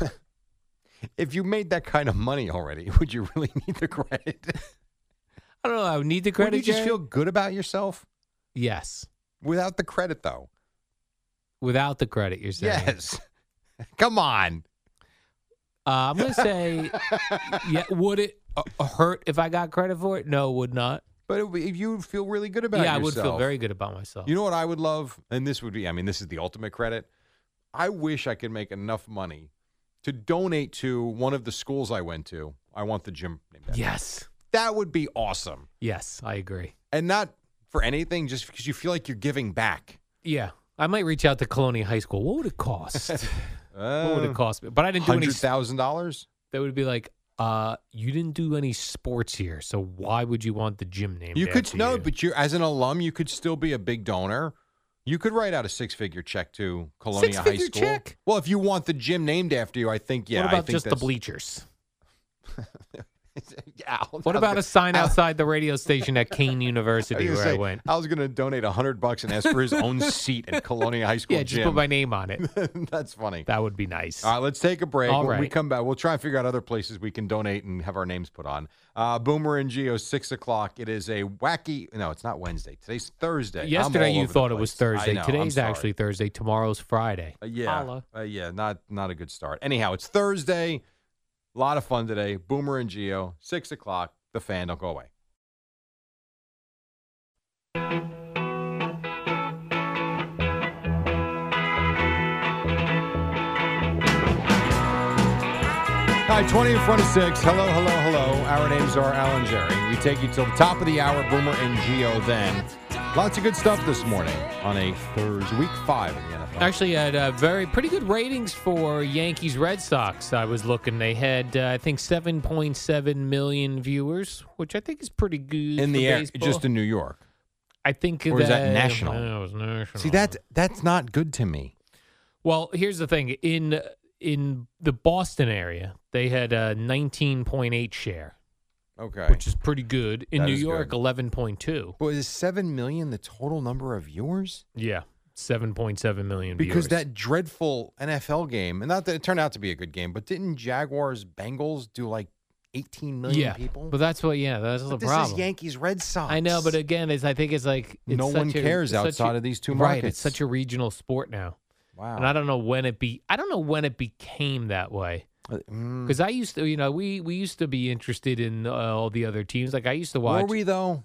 if you made that kind of money already, would you really need the credit? I don't know. I would need the credit. Would you just Jerry? feel good about yourself? Yes. Without the credit, though. Without the credit, you're saying. Yes. Come on. I'm going to say, yeah. Would it hurt if I got credit for it? No, it would not. But if you would feel really good about yourself. Yeah, I would feel very good about myself. You know what I would love? And this would be, I mean, this is the ultimate credit. I wish I could make enough money to donate to one of the schools I went to. I want the gym named after me. Yes. That would be awesome. Yes, I agree. And not for anything, just because you feel like you're giving back. Yeah. I might reach out to Colonia High School. What would it cost? What would it cost me? But I didn't do any. $100,000? They would be like, you didn't do any sports here, so why would you want the gym named You could after no, you? but you as an alum, you could still be a big donor. You could write out a 6-figure check to Colonia High Six-figure School. check? Well, if you want the gym named after you, I think What about I think just the that's- bleachers? Yeah, What about a sign outside the radio station at Kane University where I went? I was going to donate $100 and ask for his own seat at Colonia High School Yeah, gym. just put my name on it. That's funny. That would be nice. All right, let's take a break. All When we right. come back, we'll try and figure out other places we can donate and have our names put on. Boomer and Geo, 6 o'clock. It is a wacky. No, it's not Wednesday. Today's Thursday. Yesterday I'm all you over thought the it was place. I Thursday. know, I'm Today's sorry. actually Thursday. Tomorrow's Friday. Yeah, not a good start. Anyhow, it's Thursday. A lot of fun today. Boomer and Geo, 6 o'clock. The Fan. Don't go away. Hi, 20 in front of 6. Hello. Our names are Alan Jerry. We take you till the top of the hour, Boomer and Geo then. Lots of good stuff this morning on a Thursday, week 5 in the NFL. Actually, had pretty good ratings for Yankees Red Sox. I was looking. They had, I think, 7.7 million viewers, which I think is pretty good in for the air, baseball. just in New York. I think Or is that national? Yeah, it was national. See, that's not good to me. Well, here's the thing. In the Boston area, they had a 19.8 share. Okay. Which is pretty good. In That New is York, good. 11.2. But is 7 million the total number of viewers? Yeah, 7.7 million Because viewers. that dreadful NFL game, and not that it turned out to be a good game, but didn't Jaguars Bengals do like 18 million people? But that's what, that's the But this problem. is Yankees Red Sox. I know, but again, I think it's like it's No one such a- cares such outside a- of these two Right, markets. it's such a regional sport now. Wow. And I don't know when it became that way. Because I used to, we used to be interested in all the other teams. Like I used to watch. Were we though?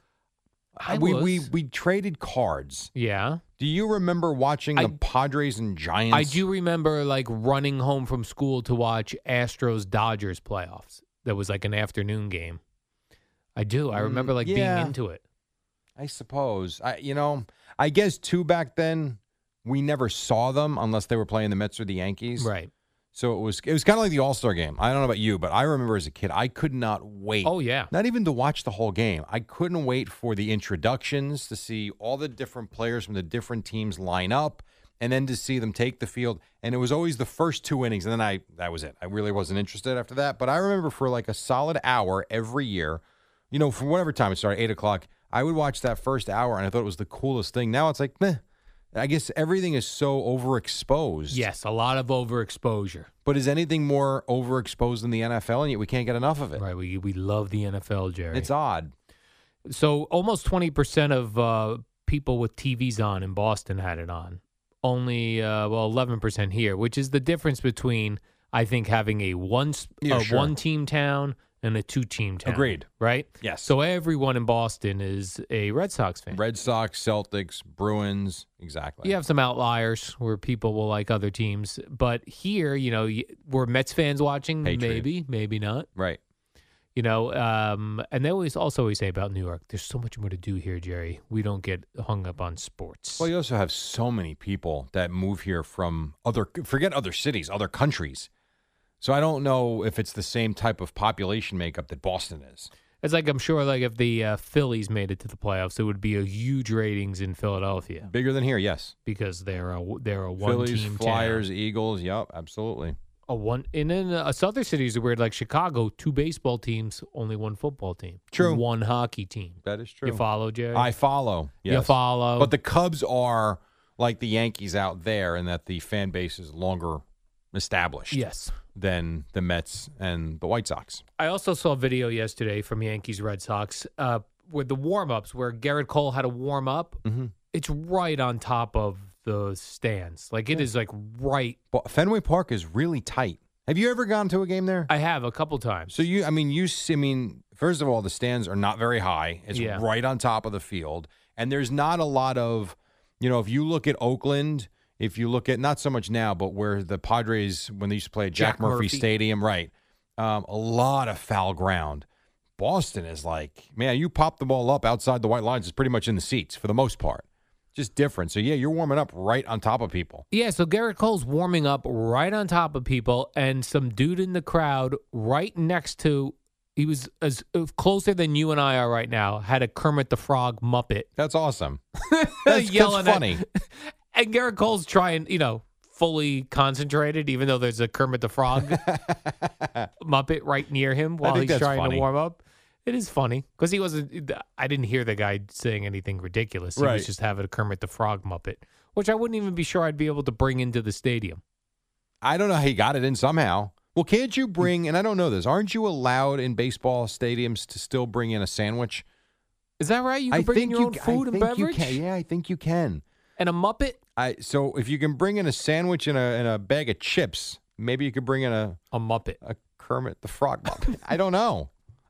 We traded cards. Yeah. Do you remember watching the Padres and Giants? I do remember like running home from school to watch Astros Dodgers playoffs. That was like an afternoon game. I do. I remember like being into it. I suppose. I guess too back then we never saw them unless they were playing the Mets or the Yankees. Right. So it was kind of like the All-Star game. I don't know about you, but I remember as a kid, I could not wait. Oh, yeah. Not even to watch the whole game. I couldn't wait for the introductions, to see all the different players from the different teams line up, and then to see them take the field. And it was always the first 2 innings, and then that was it. I really wasn't interested after that. But I remember for like a solid hour every year, from whatever time it started, 8 o'clock, I would watch that first hour, and I thought it was the coolest thing. Now it's like, meh. I guess everything is so overexposed. Yes, a lot of overexposure. But is anything more overexposed than the NFL, and yet we can't get enough of it? Right, we love the NFL, Jerry. It's odd. So almost 20% of people with TVs on in Boston had it on. Only 11% here, which is the difference between I think having a one-team town and a two-team town. Agreed. Right? Yes. So everyone in Boston is a Red Sox fan. Red Sox, Celtics, Bruins, exactly. You have some outliers where people will like other teams, but here, we're Mets fans watching. Patriots. Maybe not. Right. And they always say about New York, there's so much more to do here, Jerry. We don't get hung up on sports. Well, you also have so many people that move here from forget other cities, other countries. So I don't know if it's the same type of population makeup that Boston is. It's like, I'm sure, like if the Phillies made it to the playoffs, it would be a huge ratings in Philadelphia. Bigger than here, yes. Because they're a one Phillies, team Flyers, town. Eagles, yep, absolutely. And then other cities are weird, like Chicago, 2 baseball teams, only 1 football team. True. 1 hockey team. That is true. You follow, Jerry? I follow. Yes. You follow. But the Cubs are like the Yankees out there in that the fan base is longer established. Yes. Than the Mets and the White Sox. I also saw a video yesterday from Yankees Red Sox with the warm-ups where Garrett Cole had a warm-up. Mm-hmm. It's right on top of the stands. Like it is like right. But Fenway Park is really tight. Have you ever gone to a game there? I have a couple times. So first of all, the stands are not very high. It's right on top of the field. And there's not a lot of, if you look at Oakland, if you look at, not so much now, but where the Padres, when they used to play at Jack Murphy Stadium, right, a lot of foul ground. Boston is like, man, you pop the ball up outside the white lines, it's pretty much in the seats for the most part. Just different. So, yeah, you're warming up right on top of people. Yeah, so Garrett Cole's warming up right on top of people, and some dude in the crowd right next to, he was as closer than you and I are right now, had a Kermit the Frog Muppet. That's awesome. That's funny. And Garrett Cole's trying, fully concentrated, even though there's a Kermit the Frog Muppet right near him while he's trying to warm up. It is funny because I didn't hear the guy saying anything ridiculous. He was just having a Kermit the Frog Muppet, which I wouldn't even be sure I'd be able to bring into the stadium. I don't know how he got it in somehow. Well, can't you bring, and I don't know this, aren't you allowed in baseball stadiums to still bring in a sandwich? Is that right? You can bring in your own food and beverage? Yeah, I think you can. And a Muppet? So if you can bring in a sandwich and a bag of chips, maybe you could bring in a Muppet. A Kermit the Frog Muppet. I don't know.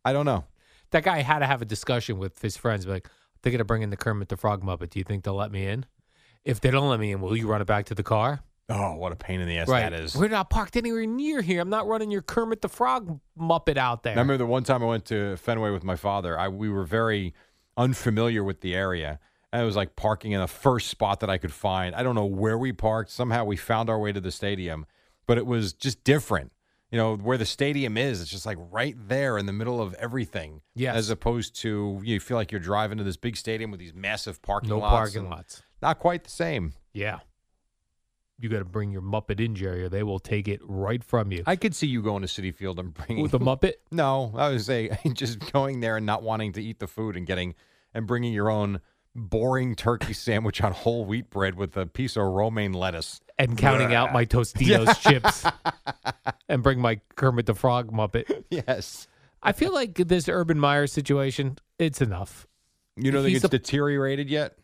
That guy had to have a discussion with his friends. Like, they're going to bring in the Kermit the Frog Muppet. Do you think they'll let me in? If they don't let me in, will you run it back to the car? Oh, what a pain in the ass that is. We're not parked anywhere near here. I'm not running your Kermit the Frog Muppet out there. I remember the one time I went to Fenway with my father. We were very unfamiliar with the area. And it was like parking in the first spot that I could find. I don't know where we parked. Somehow we found our way to the stadium. But it was just different. Where the stadium is, it's just like right there in the middle of everything. Yes. As opposed to, you feel like you're driving to this big stadium with these massive parking lots. No parking lots. Not quite the same. Yeah. You got to bring your Muppet in, Jerry, or they will take it right from you. I could see you going to Citi Field and bringing... With the Muppet? No, I was saying just going there and not wanting to eat the food and bringing your own boring turkey sandwich on whole wheat bread with a piece of romaine lettuce. And counting out my Tostitos chips and bring my Kermit the Frog Muppet. Yes. I feel like this Urban Meyer situation, it's enough. You don't think it's deteriorated yet?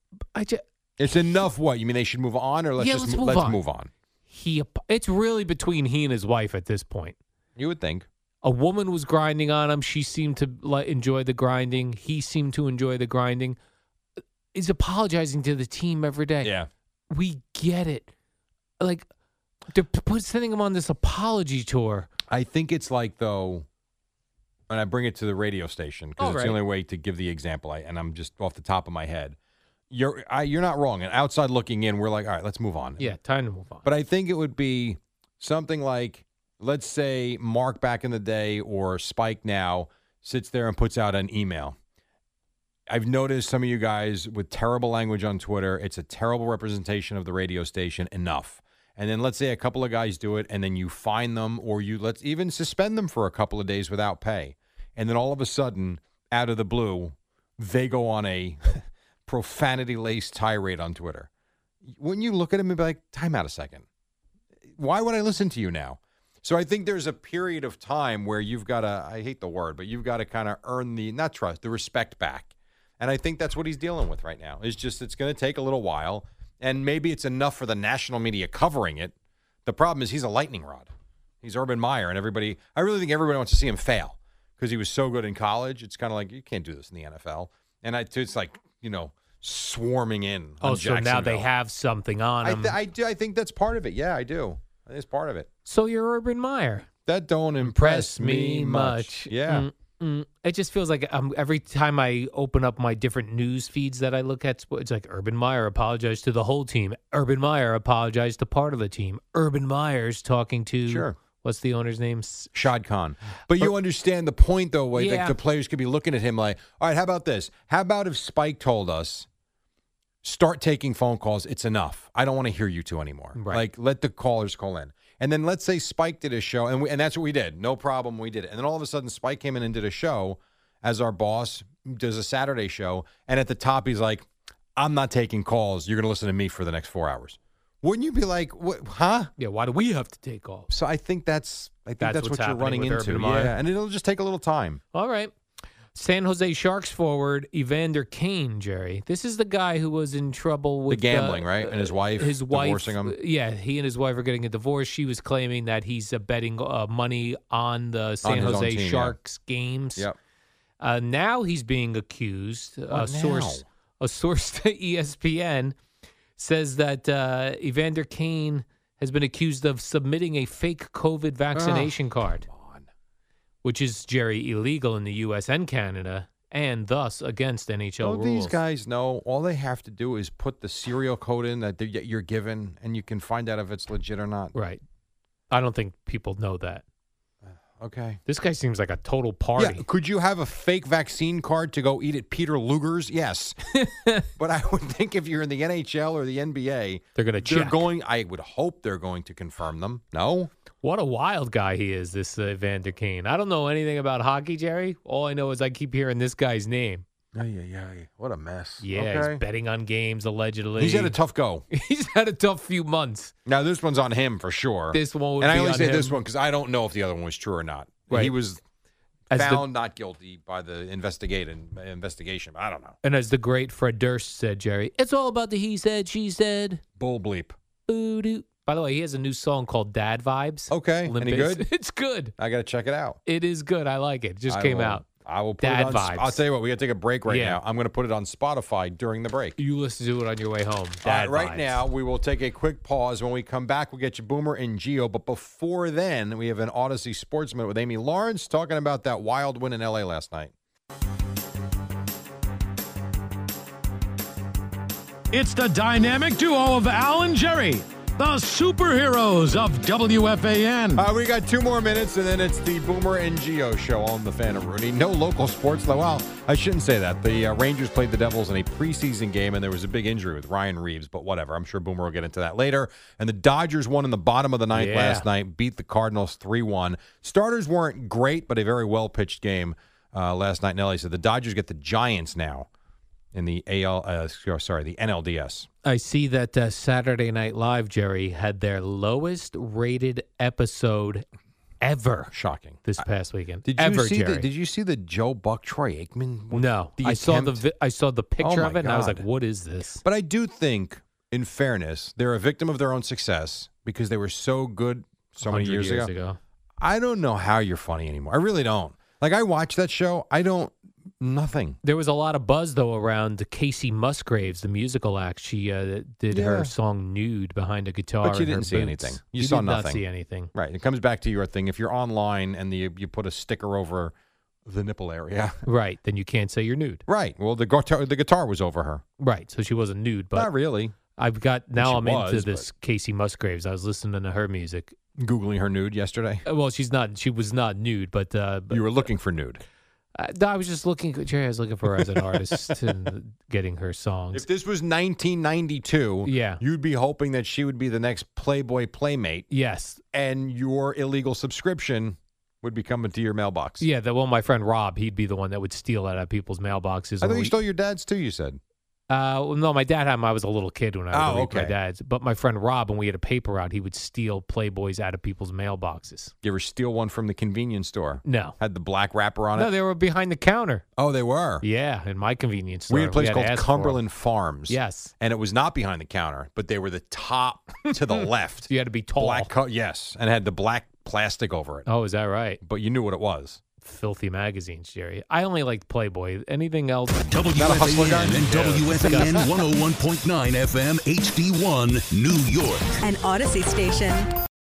It's enough what? You mean they should move on or let's move on? It's really between he and his wife at this point. You would think. A woman was grinding on him. She seemed to enjoy the grinding. He seemed to enjoy the grinding. He's apologizing to the team every day. Yeah. We get it. Like, they're sending him on this apology tour. I think it's like, though, and I bring it to the radio station because it's the only way to give the example, and I'm just off the top of my head. You're not wrong. And outside looking in, we're like, all right, let's move on. Yeah, time to move on. But I think it would be something like, let's say Mark back in the day or Spike now sits there and puts out an email. I've noticed some of you guys with terrible language on Twitter. It's a terrible representation of the radio station. Enough. And then let's say a couple of guys do it, and then you fine them, or let's even suspend them for a couple of days without pay. And then all of a sudden, out of the blue, they go on a profanity-laced tirade on Twitter. Wouldn't you look at him and be like, time out a second. Why would I listen to you now? So I think there's a period of time where you've got to, I hate the word, but you've got to kind of earn the respect back. And I think that's what he's dealing with right now. It's going to take a little while, and maybe it's enough for the national media covering it. The problem is he's a lightning rod. He's Urban Meyer, and I really think everybody wants to see him fail because he was so good in college. It's kind of like, you can't do this in the NFL. And it's like, swarming in on so now they have something on him. I think that's part of it. Yeah, I do. It's part of it. So you're Urban Meyer. That don't impress me much. Yeah. It just feels like every time I open up my different news feeds that I look at, it's like Urban Meyer apologized to the whole team. Urban Meyer apologized to part of the team. Urban Meyer's talking to, what's the owner's name? Shad Khan. But you understand the point, though, like the players could be looking at him like, all right, how about this? How about if Spike told us, start taking phone calls, it's enough. I don't want to hear you two anymore. Right. Like, let the callers call in. And then let's say Spike did a show, and that's what we did. No problem, we did it. And then all of a sudden, Spike came in and did a show as our boss, does a Saturday show, and at the top, he's like, I'm not taking calls. You're going to listen to me for the next 4 hours. Wouldn't you be like, what, huh? Yeah, why do we have to take calls? So I think that's what you're running into. Yeah, and it'll just take a little time. All right. San Jose Sharks forward Evander Kane, Jerry. This is the guy who was in trouble with the gambling, right? And his wife divorcing him. Yeah, he and his wife are getting a divorce. She was claiming that he's betting money on the San Jose Sharks games. Yep. Now he's being accused. A source to ESPN says that Evander Kane has been accused of submitting a fake COVID vaccination card. which is, Jerry, illegal in the U.S. and Canada, and thus against NHL Don't rules. these guys know? All they have to do is put the serial code in that you're given, and you can find out if it's legit or not. Right. I don't think people know that. Okay. This guy seems like a total party. Yeah. Could you have a fake vaccine card to go eat at Peter Luger's? Yes. But I would think if you're in the NHL or the NBA, they're going to check. I would hope they're going to confirm them. No? What a wild guy he is, this Evander Kane. I don't know anything about hockey, Jerry. All I know is I keep hearing this guy's name. Yeah. What a mess. Yeah, Okay. He's betting on games, allegedly. He's had a tough go. He's had a tough few months. Now, this one's on him for sure. This one would and I be only on say him. this one because I don't know if the other one was true or not. Right. He was As found not guilty by the investigation. I don't know. And as the great Fred Durst said, Jerry, it's all about the he said, she said. Bull bleep. Boo-doo. By the way, he has a new song called Dad Vibes. Okay. Limp Any Biz- good? It's good. I got to check it out. It is good. I like it. It just came out. I will put Dad it on. Vibes. I'll tell you what. We got to take a break right Yeah. now. I'm going to put it on Spotify during the break. You listen to it on your way home. Dad Right Vibes. now, we will take a quick pause. When we come back, we'll get you Boomer and Geo. But before then, we have an Odyssey Sports Minute with Amy Lawrence talking about that wild win in L.A. last night. It's the dynamic duo of Al and Jerry, the superheroes of WFAN. We got 2 more minutes, and then it's the Boomer and Geo show on the Fan of Rooney. No local sports, though. Well, I shouldn't say that. The Rangers played the Devils in a preseason game, and there was a big injury with Ryan Reeves, but whatever. I'm sure Boomer will get into that later. And the Dodgers won in the bottom of the ninth last night, beat the Cardinals 3-1. Starters weren't great, but a very well-pitched game last night in LA. So the Dodgers get the Giants now in the the NLDS. I see that Saturday Night Live, Jerry, had their lowest rated episode ever. Shocking. This past weekend. Did you ever, see Jerry. Did you see the Joe Buck Troy Aikman? No, I saw the picture of it, and I was like, "What is this?" But I do think, in fairness, they're a victim of their own success because they were so good so many 100 years ago. I don't know how you're funny anymore. I really don't. Like, I watch that show. Nothing. There was a lot of buzz, though, around Casey Musgraves, the musical act. She did her song Nude behind a guitar. But you in her didn't see boots. anything. You saw did nothing. Not see anything. Right. It comes back to your thing. If you're online and you put a sticker over the nipple area. Right. Then you can't say you're nude. Right. Well, the guitar was over her. Right. So she wasn't nude. But Not really. I've got, now I'm into was, this Casey Musgraves. I was listening to her music. Googling her nude yesterday? Well, she was not nude, but you were looking for nude. I was just looking, Jerry, I was looking for her as an artist and getting her songs. If this was 1992, you'd be hoping that she would be the next Playboy Playmate. Yes. And your illegal subscription would be coming to your mailbox. Yeah, my friend Rob, he'd be the one that would steal out of people's mailboxes. I thought you stole your dad's too, you said. Well, no, my dad had them. I was a little kid when I would read my okay. dad's. But my friend Rob, when we had a paper route, he would steal Playboys out of people's mailboxes. You ever steal one from the convenience store? No. Had the black wrapper on it? No, they were behind the counter. Oh, they were? Yeah, in my convenience store. We had a place had called asked for Cumberland Farms. Yes. And it was not behind the counter, but they were the top to the left. You had to be tall. Yes, and had the black plastic over it. Oh, is that right? But you knew what it was. Filthy magazines, Jerry. I only liked Playboy. Anything else? WFAN and WFAN 101.9 FM HD1, New York. An Odyssey station.